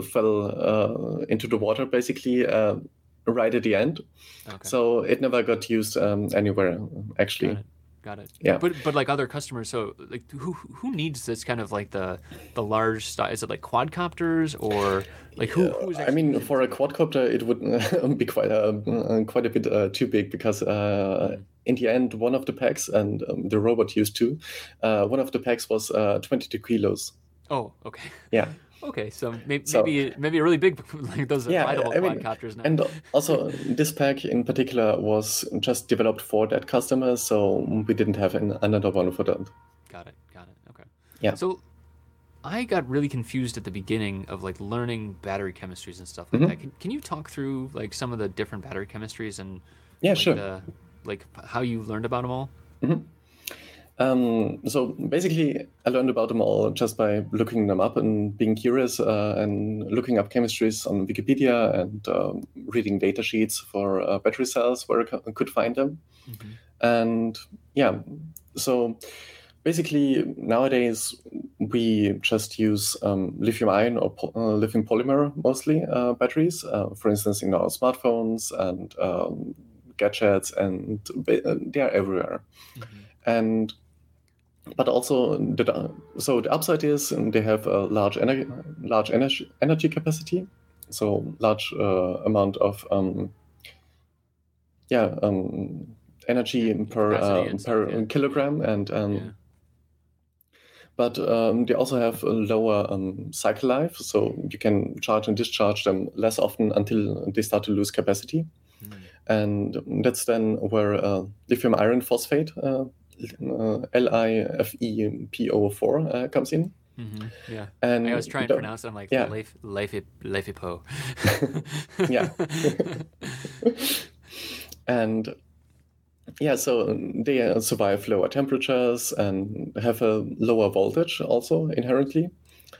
fell into the water basically right at the end. Okay. So it never got used anywhere actually. Got it. Yeah. But like other customers, so like who needs this kind of like the large style? Is it like quadcopters or like who's I mean, for a quadcopter, it would be quite a bit too big because in the end, one of the packs, and the robot used two, one of the packs was 22 kilos. Oh, okay. Yeah. Okay, so maybe a really big, like those rideable quadcopters now. And also this pack in particular was just developed for that customer, so we didn't have another one for that. Got it. Okay. Yeah. So I got really confused at the beginning of like learning battery chemistries and stuff like that. Can you talk through like some of the different battery chemistries and yeah, like, sure. Like how you learned about them all? So basically, I learned about them all just by looking them up and being curious and looking up chemistries on Wikipedia and reading data sheets for battery cells where I could find them. And yeah, so basically nowadays we just use lithium-ion or lithium polymer mostly batteries, for instance, in our smartphones and gadgets, and they are everywhere. But also, the upside is they have a large energy capacity, so large amount of energy per kilogram, and but they also have a lower cycle life, so you can charge and discharge them less often until they start to lose capacity, and that's then where lithium iron phosphate. LiFePO4 comes in. Yeah, and I was trying to pronounce it. I'm like, LiFePO. Yeah. And yeah, so they survive lower temperatures and have a lower voltage also inherently.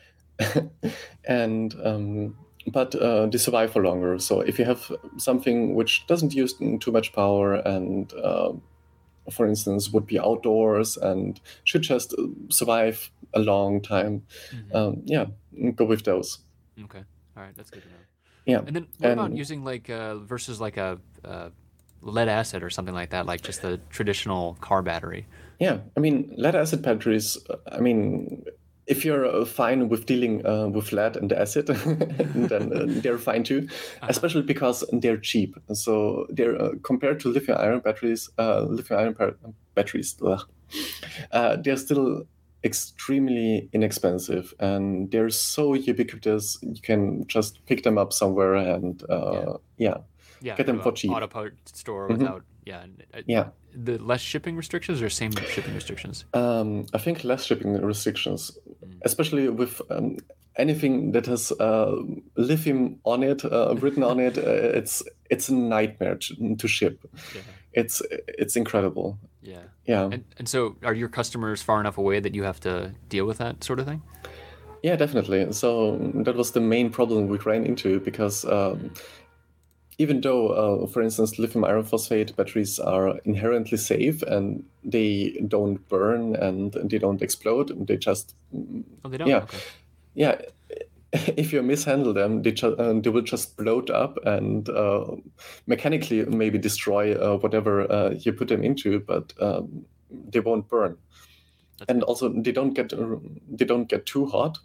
And but they survive for longer. So if you have something which doesn't use too much power and for instance, would be outdoors and should just survive a long time. Go with those. Okay, all right, that's good to know. Yeah, and then what about using like versus like a lead acid or something like that, like just the traditional car battery? Yeah, I mean, lead acid batteries. I mean, if you're fine with dealing with lead and acid, then they're fine too, especially because they're cheap. So they're compared to lithium-ion batteries. They're still extremely inexpensive, and they're so ubiquitous. You can just pick them up somewhere and get them for cheap. Auto parts store Mhm. without Yeah. the less shipping restrictions or same shipping restrictions. I think less shipping restrictions, especially with anything that has lithium on it, written on it. It's a nightmare to ship. Yeah. It's incredible. Yeah. Yeah. And so are your customers far enough away that you have to deal with that sort of thing? Yeah, definitely. So that was the main problem we ran into because even though, for instance, lithium iron phosphate batteries are inherently safe and they don't burn and they don't explode, they just Oh, they don't? yeah, Okay. yeah. If you mishandle them, they will just bloat up and mechanically maybe destroy whatever you put them into, but they won't burn. And also, they don't get too hot.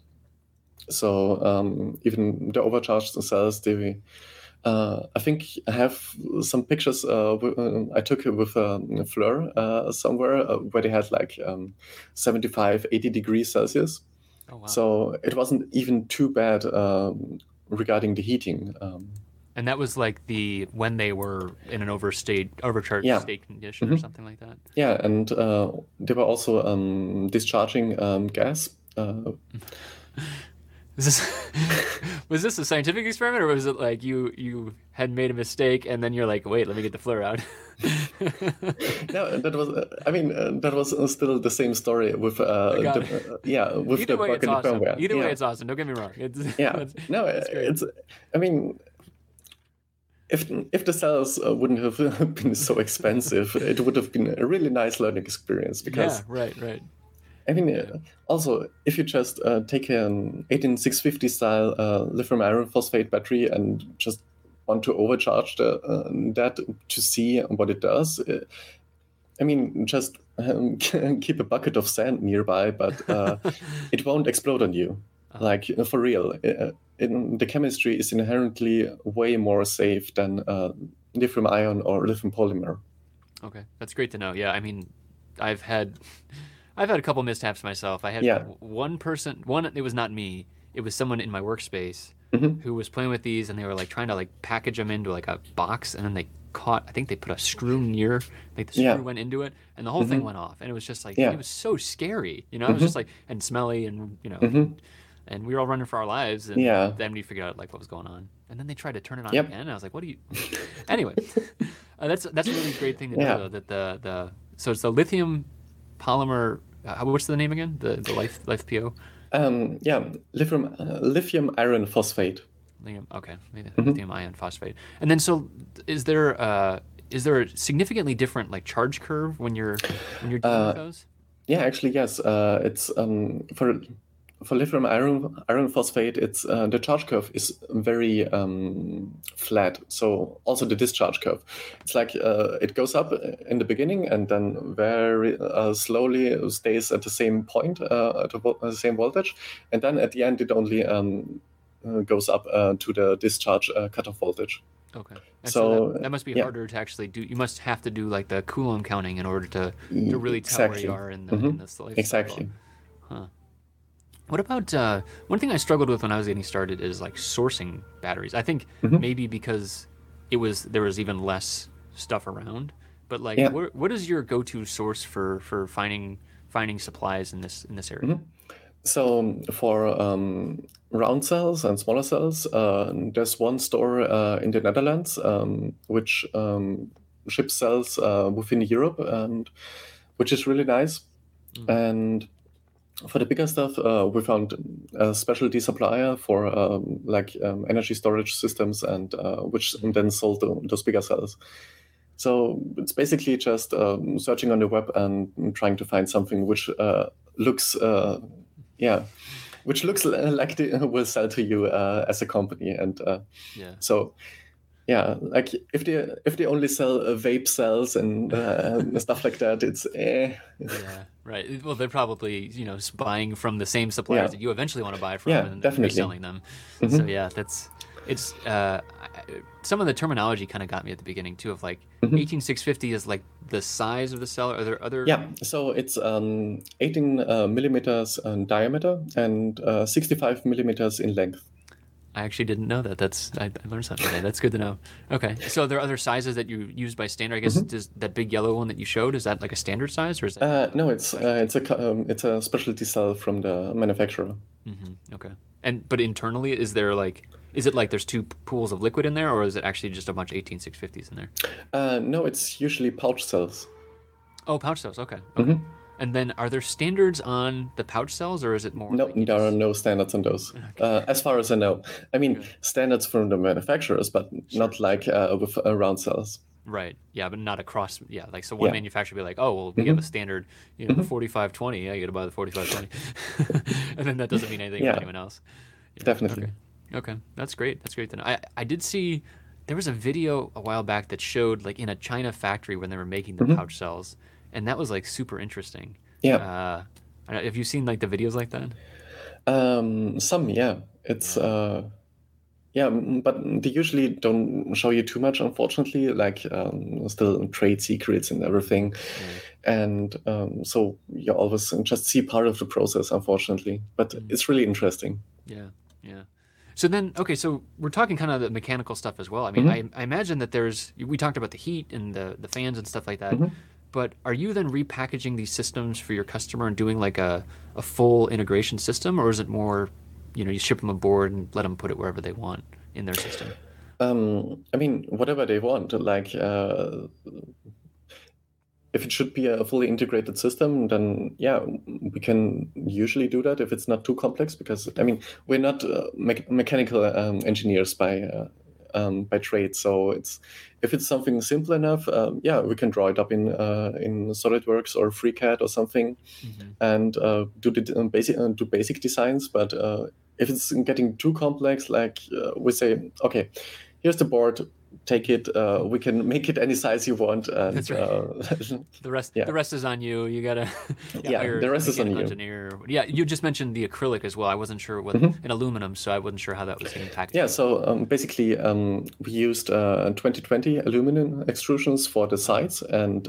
So even the overcharged cells, I think I have some pictures I took with Fleur somewhere where they had like 75, 80 degrees Celsius. Oh, wow. So it wasn't even too bad regarding the heating. And that was like when they were in an overcharged state condition or something like that. Yeah, and they were also discharging gas. Was this a scientific experiment, or was it like you had made a mistake and then you're like, wait, let me get the Fleur out? No, that was. I mean, that was still the same story with with Either the way, bug it's and the awesome. firmware. Either way, it's awesome. Don't get me wrong. No, great. I mean, if the cells wouldn't have been so expensive, it would have been a really nice learning experience. Because right. I mean, also, if you just take an 18650 style lithium iron phosphate battery and just want to overcharge that to see what it does, I mean, just keep a bucket of sand nearby, but it won't explode on you. Like, for real. The chemistry is inherently way more safe than lithium ion or lithium polymer. Okay, that's great to know. Yeah, I mean, I've had a couple mishaps myself. I had one, it was not me. It was someone in my workspace who was playing with these, and they were like trying to like package them into like a box, and then they I think they put a screw near, like the screw went into it, and the whole thing went off. And it was just like, it was so scary. You know, it was just like, and smelly, and, you know, and we were all running for our lives. And then we figured out like what was going on. And then they tried to turn it on again. And I was like, what do you, anyway, that's a really great thing to know, though, that so it's the lithium polymer, what's the name again? The Life PO? Lithium iron phosphate. Okay, lithium iron phosphate. And then, so is there a significantly different like charge curve when you're dealing with those? Yeah, actually, yes. It's for lithium iron phosphate. It's the charge curve is very flat. So also the discharge curve. It's like it goes up in the beginning and then very slowly stays at the same point, at the same voltage, and then at the end it only goes up to the discharge cutoff voltage. Okay. And so that must be harder to actually do. You must have to do like the Coulomb counting in order to really tell where you are in this life. Exactly. Huh. What about one thing I struggled with when I was getting started is like sourcing batteries. I think maybe because there was even less stuff around. But like, what is your go-to source for finding supplies in this area? So for round cells and smaller cells, there's one store in the Netherlands which ships cells within Europe, and which is really nice. And for the bigger stuff, we found a specialty supplier for energy storage systems, and which then sold those bigger cells. So it's basically just searching on the web and trying to find something which looks like they will sell to you as a company. And so like if they only sell vape cells and stuff like that, it's right. Well, they're probably buying from the same suppliers that you eventually want to buy from, and definitely reselling them. So that's It's some of the terminology kind of got me at the beginning too. Of like Mhm. 18650 is like the size of the cell. Are there other? Yeah, so it's 18 millimeters in diameter and 65 millimeters in length. I actually didn't know that. I learned something today. That's good to know. Okay, so there are other sizes that you use by standard. I guess does that big yellow one that you showed, is that like a standard size, or is that? No, it's a specialty cell from the manufacturer. Okay. But internally, is it like there's two pools of liquid in there, or is it actually just a bunch of 18650s in there? No, it's usually pouch cells. Oh, pouch cells. Okay. Okay. And then are there standards on the pouch cells, or is it more? No, like you there are just- no standards on those, as far as I know. I mean, standards from the manufacturers, but not like with round cells. Right. Yeah, but not across. Yeah, like so one Yeah. manufacturer will be like, oh, well, we have a standard, the 4520. Yeah, you got to buy the 4520, and then that doesn't mean anything Yeah. for anyone else. Yeah, Definitely. Okay, that's great. That's great to know. I did see there was a video a while back that showed like in a China factory when they were making the pouch cells, and that was like super interesting. Yeah. Have you seen like the videos like that? Some, yeah. It's but they usually don't show you too much, unfortunately. Like still trade secrets and everything, and so you always just see part of the process, unfortunately. But it's really interesting. Yeah, yeah. So then, okay, so we're talking kind of the mechanical stuff as well. I mean, I imagine that we talked about the heat and the fans and stuff like that, but are you then repackaging these systems for your customer and doing like a full integration system, or is it more, you ship them a board and let them put it wherever they want in their system? I mean, whatever they want. Like, if it should be a fully integrated system, then yeah, we can usually do that if it's not too complex. Because I mean, we're not mechanical engineers by trade, so if it's something simple enough, yeah, we can draw it up in SolidWorks or FreeCAD or something, and do basic designs. But if it's getting too complex, like we say, okay, here's the board. Take it. We can make it any size you want. And, That's right. The rest is on you. You gotta hire the rest is on you. Engineer. Yeah, you just mentioned the acrylic as well. I wasn't sure what in aluminum, so I wasn't sure how that was getting packaged. Yeah, so basically we used 2020 aluminum extrusions for the sides and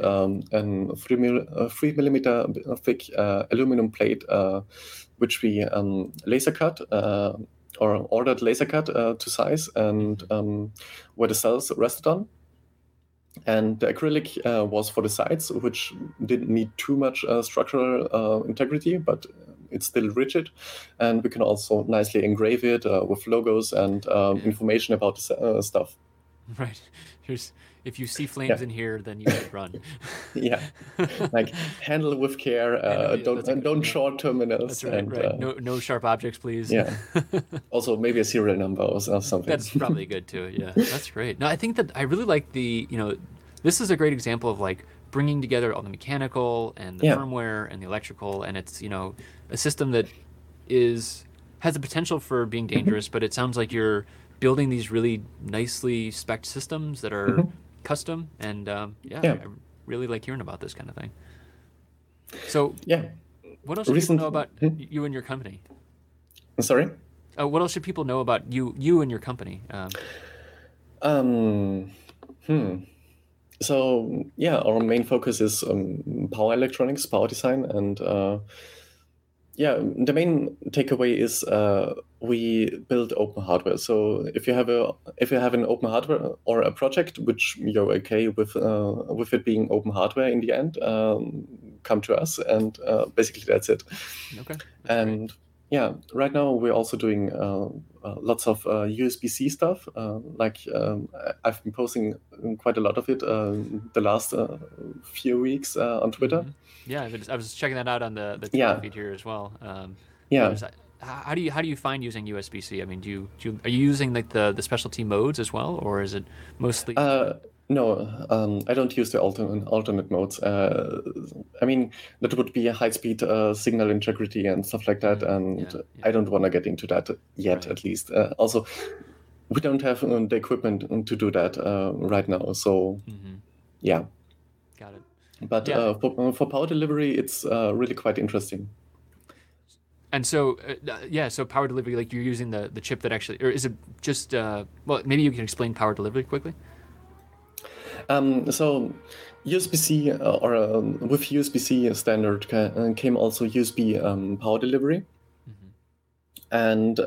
3 millimeter thick aluminum plate, which we laser cut. Or ordered laser cut to size, and where the cells rested on. And the acrylic was for the sides, which didn't need too much structural integrity, but it's still rigid. And we can also nicely engrave it with logos and information about the stuff. Right. If you see flames in here, then you should run. Yeah, like handle with care. Don't short terminals. That's right. And, right. No sharp objects, please. Yeah. Also, maybe a serial number or something. That's probably good too. Yeah, that's great. No, I think that I really like this is a great example of like bringing together all the mechanical and the firmware and the electrical, and it's a system that has the potential for being dangerous, but it sounds like you're building these really nicely spec'd systems that are custom, and I really like hearing about this kind of thing. So what else should people know about you and your company? Sorry? What else should people know about you and your company? So yeah, our main focus is power electronics, power design, and the main takeaway is we build open hardware. So if you have an open hardware or a project which you're okay with it being open hardware in the end, come to us, and basically that's it. Okay. And yeah, right now we're also doing lots of USB-C stuff. I've been posting quite a lot of it the last few weeks on Twitter. Yeah, I was checking that out on the Twitter feed here as well. How do you find using USB-C? I mean, are you using like the specialty modes as well, or is it mostly? No, I don't use the alternate modes. I mean, that would be a high-speed signal integrity and stuff like that, and I don't want to get into that yet, at least. Also, we don't have the equipment to do that right now, so yeah. Got it. But for power delivery, it's really quite interesting. And so, so power delivery, like you're using the chip that actually, or is it just, well, maybe you can explain power delivery quickly? So USB-C with USB-C standard came also USB power delivery. And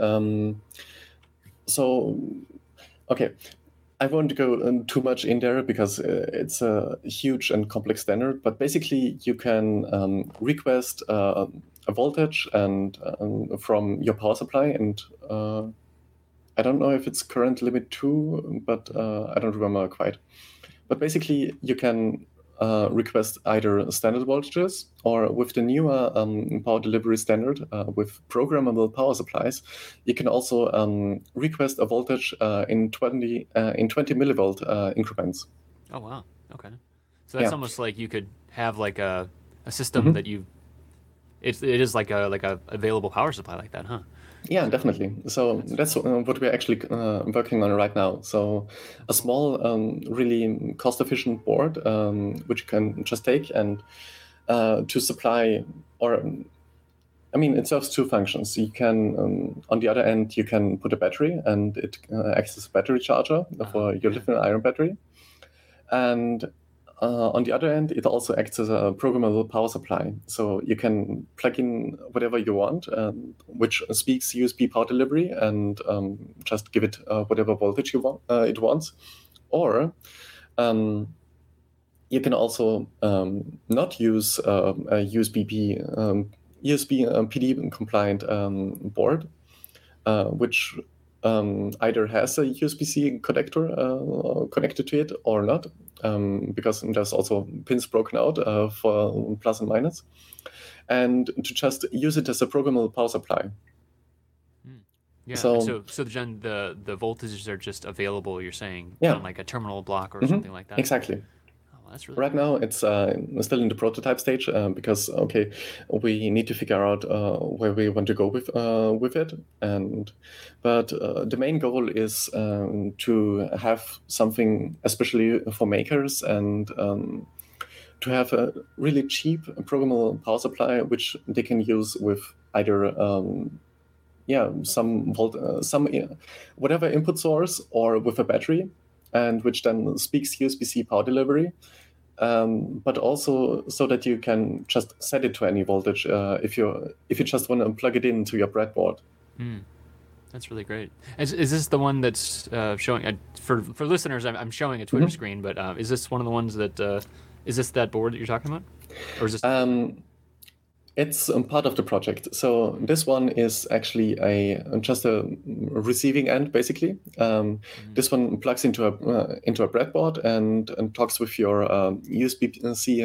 so, okay, I won't go too much in there because it's a huge and complex standard. But basically, you can request a voltage and from your power supply, and I don't know if it's current limit 2, but I don't remember quite. But basically, you can request either standard voltages or with the newer power delivery standard with programmable power supplies, you can also request a voltage in 20 millivolt increments. Oh, wow. Okay. So that's almost like you could have like a system Mm-hmm. that it is like a available power supply like that, huh? Yeah, definitely. So that's what we're actually working on right now. So a small, really cost-efficient board, which you can just take and to supply, or I mean, it serves two functions. You can, on the other end, you can put a battery, and it acts as a battery charger for your lithium-ion battery. And on the other end, it also acts as a programmable power supply. So you can plug in whatever you want, which speaks USB power delivery, and just give it whatever voltage it wants. Or you can also not use a USB PD compliant board, which either has a USB-C connector connected to it or not, because there's also pins broken out for plus and minus, and to just use it as a programmable power supply. Yeah. So then the voltages are just available, you're saying, on like a terminal block or something like that. Exactly. That's really right now, it's still in the prototype stage because we need to figure out where we want to go with it, but the main goal is to have something, especially for makers, and to have a really cheap programmable power supply which they can use with either whatever input source or with a battery, and which then speaks USB-C power delivery, but also so that you can just set it to any voltage if you just want to plug it into your breadboard. That's really great. Is this the one that's showing for listeners? I'm showing a Twitter screen, but is this one of the ones that is this that board that you're talking about, or is this? It's part of the project. So this one is actually just a receiving end, basically. This one plugs into a breadboard and talks with your USB-C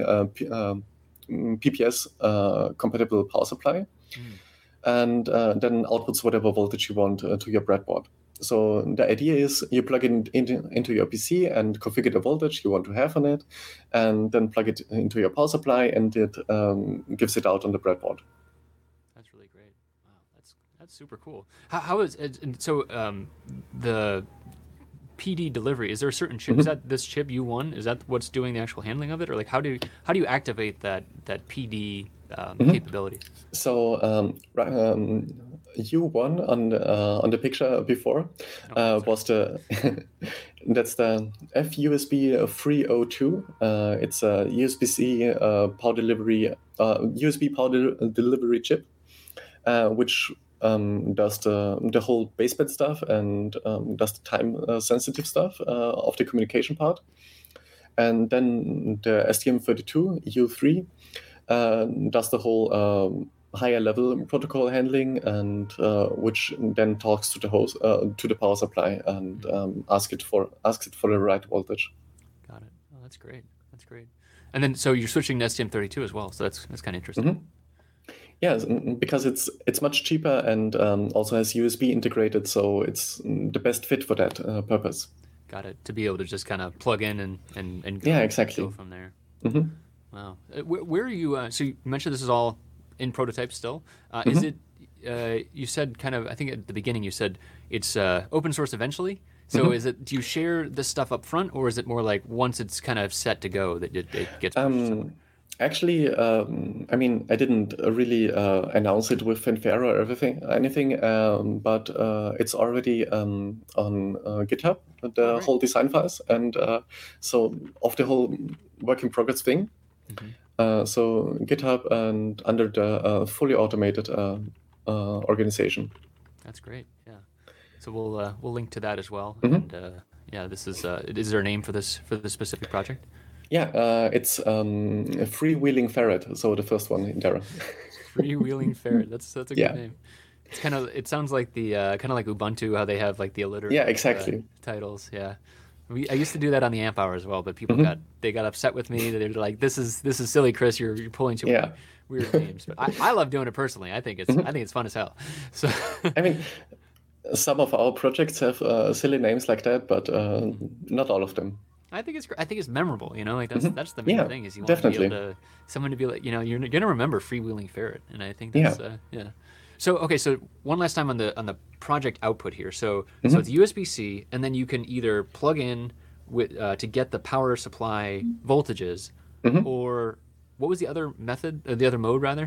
PPS compatible power supply, and then outputs whatever voltage you want to your breadboard. So the idea is you plug it into your PC and configure the voltage you want to have on it, and then plug it into your power supply, and it gives it out on the breadboard. That's really great. Wow, that's super cool. How is it? So the PD delivery, is there a certain chip? Is that this chip U1? Is that what's doing the actual handling of it, or like how do you activate that PD capability? So U1 on the picture before was that's the FUSB 302. It's a USB-C power delivery USB power delivery chip, which does the whole baseband stuff and does the time sensitive stuff of the communication part, and then the STM32 U3 does the whole higher level protocol handling, and which then talks to the host to the power supply and asks it for the right voltage. Got it. Oh, that's great. That's great. And then so you're switching to STM32 as well, so that's kind of interesting. Yeah, because it's much cheaper and also has USB integrated, so it's the best fit for that purpose. Got it. To be able to just kind of plug in and go, yeah, exactly. go from there. Wow. Where are you? So you mentioned this is all in prototype still. Is it? You said kind of. I think at the beginning you said it's open source eventually. So is it? Do you share this stuff up front, or is it more like once it's kind of set to go that it gets pushed somewhere? Actually, I mean, I didn't really announce it with fanfare or anything, but it's already on GitHub, Oh, the great. whole design files, and so of the whole work in progress thing. So GitHub and under the fully automated organization. That's great. Yeah. So we'll link to that as well. Mhm. And yeah, this is there a name for this specific project? Yeah, it's a freewheeling ferret. So the first one in there. Freewheeling ferret. That's a good Yeah, name. It sounds like the kind of like Ubuntu, how they have like the yeah, alliterative exactly. titles. Yeah. I used to do that on the AMP hour as well, but people Hmm. got upset with me. They're like, "This is silly, Chris. You're pulling too many Yeah. weird names." But I love doing it personally. I Mhm. think it's fun as hell. So I mean, some of our projects have silly names like that, but not all of them. I think it's memorable. You know, like Hmm. that's the main Yeah, thing is you want to be able definitely. to someone to be like, you know, you're gonna remember freewheeling ferret, and I think Yeah. that's yeah. So okay, so one last time on the project output here. So it's Hmm. USB-C, and then you can either plug in with to get the power supply voltages, Hmm. or what was the other method, the other mode rather?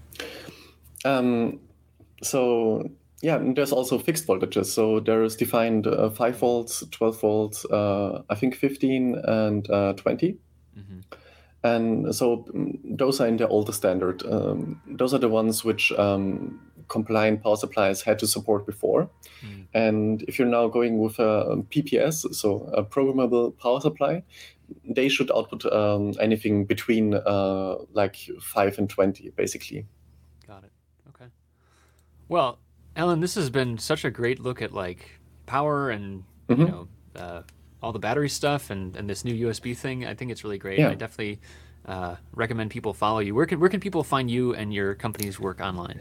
Um, so yeah, and there's also fixed voltages. So there's defined 5 volts, 12 volts, I think 15 and 20. Mm-hmm. And so those are in the older standard. Those are the ones which compliant power supplies had to support before. Mm, And if you're now going with a PPS, so a programmable power supply, they should output anything between like 5 and 20, basically. got it. Okay. Well, Ellen, this has been such a great look at like power and you Hmm. know all the battery stuff and this new USB thing. I think it's really great. I Yeah. definitely recommend people follow you. Where can people find you and your company's work online?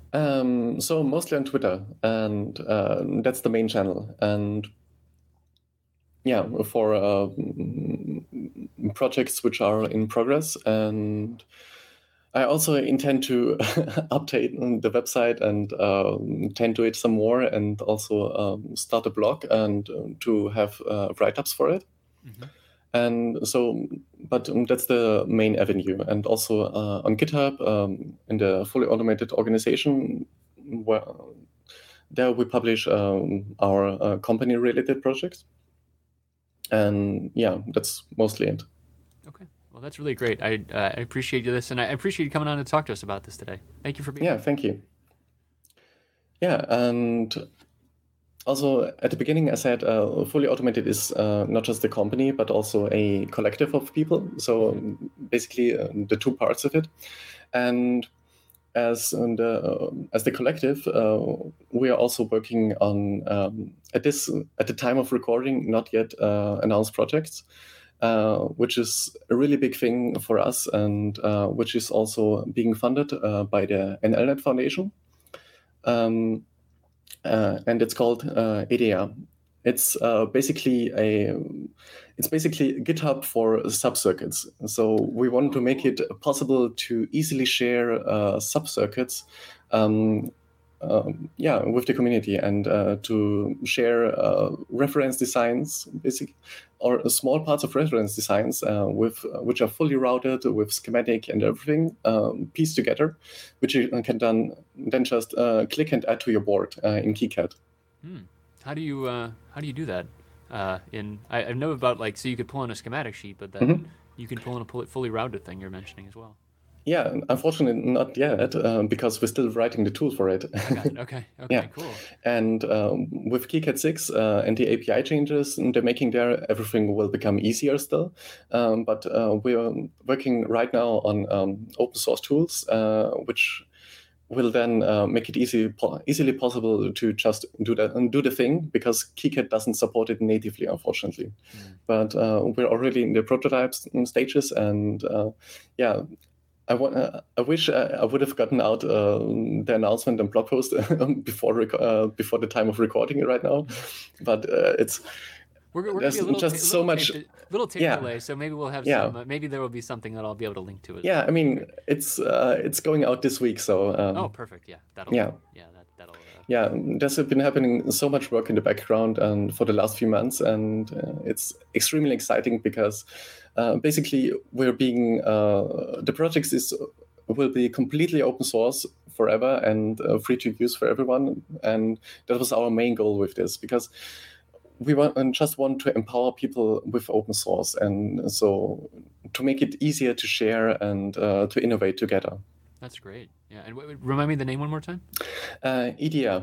So mostly on Twitter, and that's the main channel. And yeah, for projects which are in progress. And I also intend to update the website and tend to it some more, and also start a blog and to have write-ups for it. Hmm. And so, but that's the main avenue. And also on GitHub, in the fully automated organization, where there we publish our company-related projects. And yeah, that's mostly it. Okay. Well, that's really great. I appreciate this, and I appreciate you coming on to talk to us about this today. Thank you for being Yeah, here. thank you. Yeah, and also at the beginning, I said fully automated is not just a company, but also a collective of people. So Hmm. basically, the two parts of it. And as the collective, we are also working on at the time of recording, not yet announced projects, which is a really big thing for us, and which is also being funded by the NLNet Foundation. Um, and it's called EDA. It's basically GitHub for subcircuits. So we want Oh, to make cool. it possible to easily share subcircuits, um, yeah, with the community, and to share reference designs, basic or small parts of reference designs with which are fully routed with schematic and everything pieced together, which you can then just click and add to your board in KiCad. Hmm. How do you do that? I know about like so you could pull in a schematic sheet, but then Mhm. you can pull in a fully routed thing you're mentioning as well. Yeah, unfortunately not yet because we're still writing the tool for it. I got it. Okay. Yeah, Okay. Cool. and with KiCad 6 and the API changes they're making there, everything will become easier still. But we're working right now on open source tools, which will then make it easily possible to just do that and do the thing, because KiCad doesn't support it natively, unfortunately. Hmm. But we're already in the prototype stages, and yeah, I wish I would have gotten out the announcement and blog post before the time of recording it right now, but it's We're going to there's be a little, just so much. little tape Yeah. delay, so maybe we'll have Yeah. some. Maybe there will be something that I'll be able to link to it. Yeah, I mean, it's going out this week, so Oh, perfect. Yeah, that'll. Yeah. That'll. yeah, there's been happening so much work in the background and for the last few months, and it's extremely exciting because basically we're being the project will be completely open source forever and free to use for everyone, and that was our main goal with this, because we just want to empower people with open source, and so to make it easier to share and to innovate together. That's great. Yeah, and remind me the name one more time. EDA,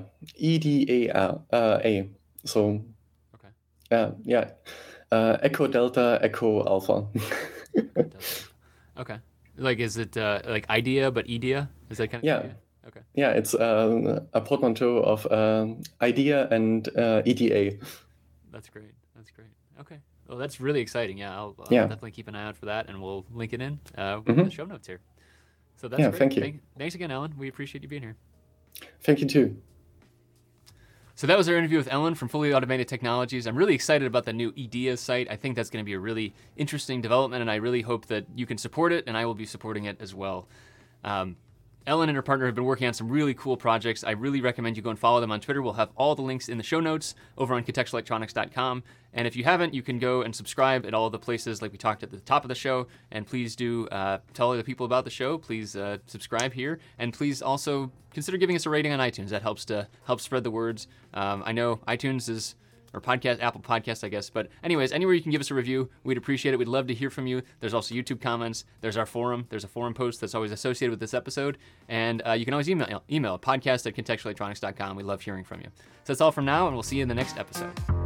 EDA. So, Okay. yeah, Echo Delta, Echo Alpha. Okay. Like, is it like IDEA but EDA? Is that kind of Yeah. idea? Okay. Yeah, it's a portmanteau of IDEA and EDA. That's great. That's great. Okay. Well, that's really exciting. Yeah, I'll Yeah. definitely keep an eye out for that, and we'll link it in with Mhm. the show notes here. So that's Yeah, great. thank you. Thanks again, Ellen. We appreciate you being here. Thank you too. So that was our interview with Ellen from Fully Automated Technologies. I'm really excited about the new EDEA site. I think that's going to be a really interesting development, and I really hope that you can support it, and I will be supporting it as well. Ellen and her partner have been working on some really cool projects. I really recommend you go and follow them on Twitter. We'll have all the links in the show notes over on contextualelectronics.com. And if you haven't, you can go and subscribe at all the places like we talked at the top of the show. And please do tell other people about the show. Please subscribe here. And please also consider giving us a rating on iTunes. That helps spread the words. I know iTunes is... or podcast, Apple Podcasts, I guess. But anyways, anywhere you can give us a review, we'd appreciate it. We'd love to hear from you. There's also YouTube comments. There's our forum. There's a forum post that's always associated with this episode. And you can always email podcast@contextualelectronics.com. We love hearing from you. So that's all from now, and we'll see you in the next episode.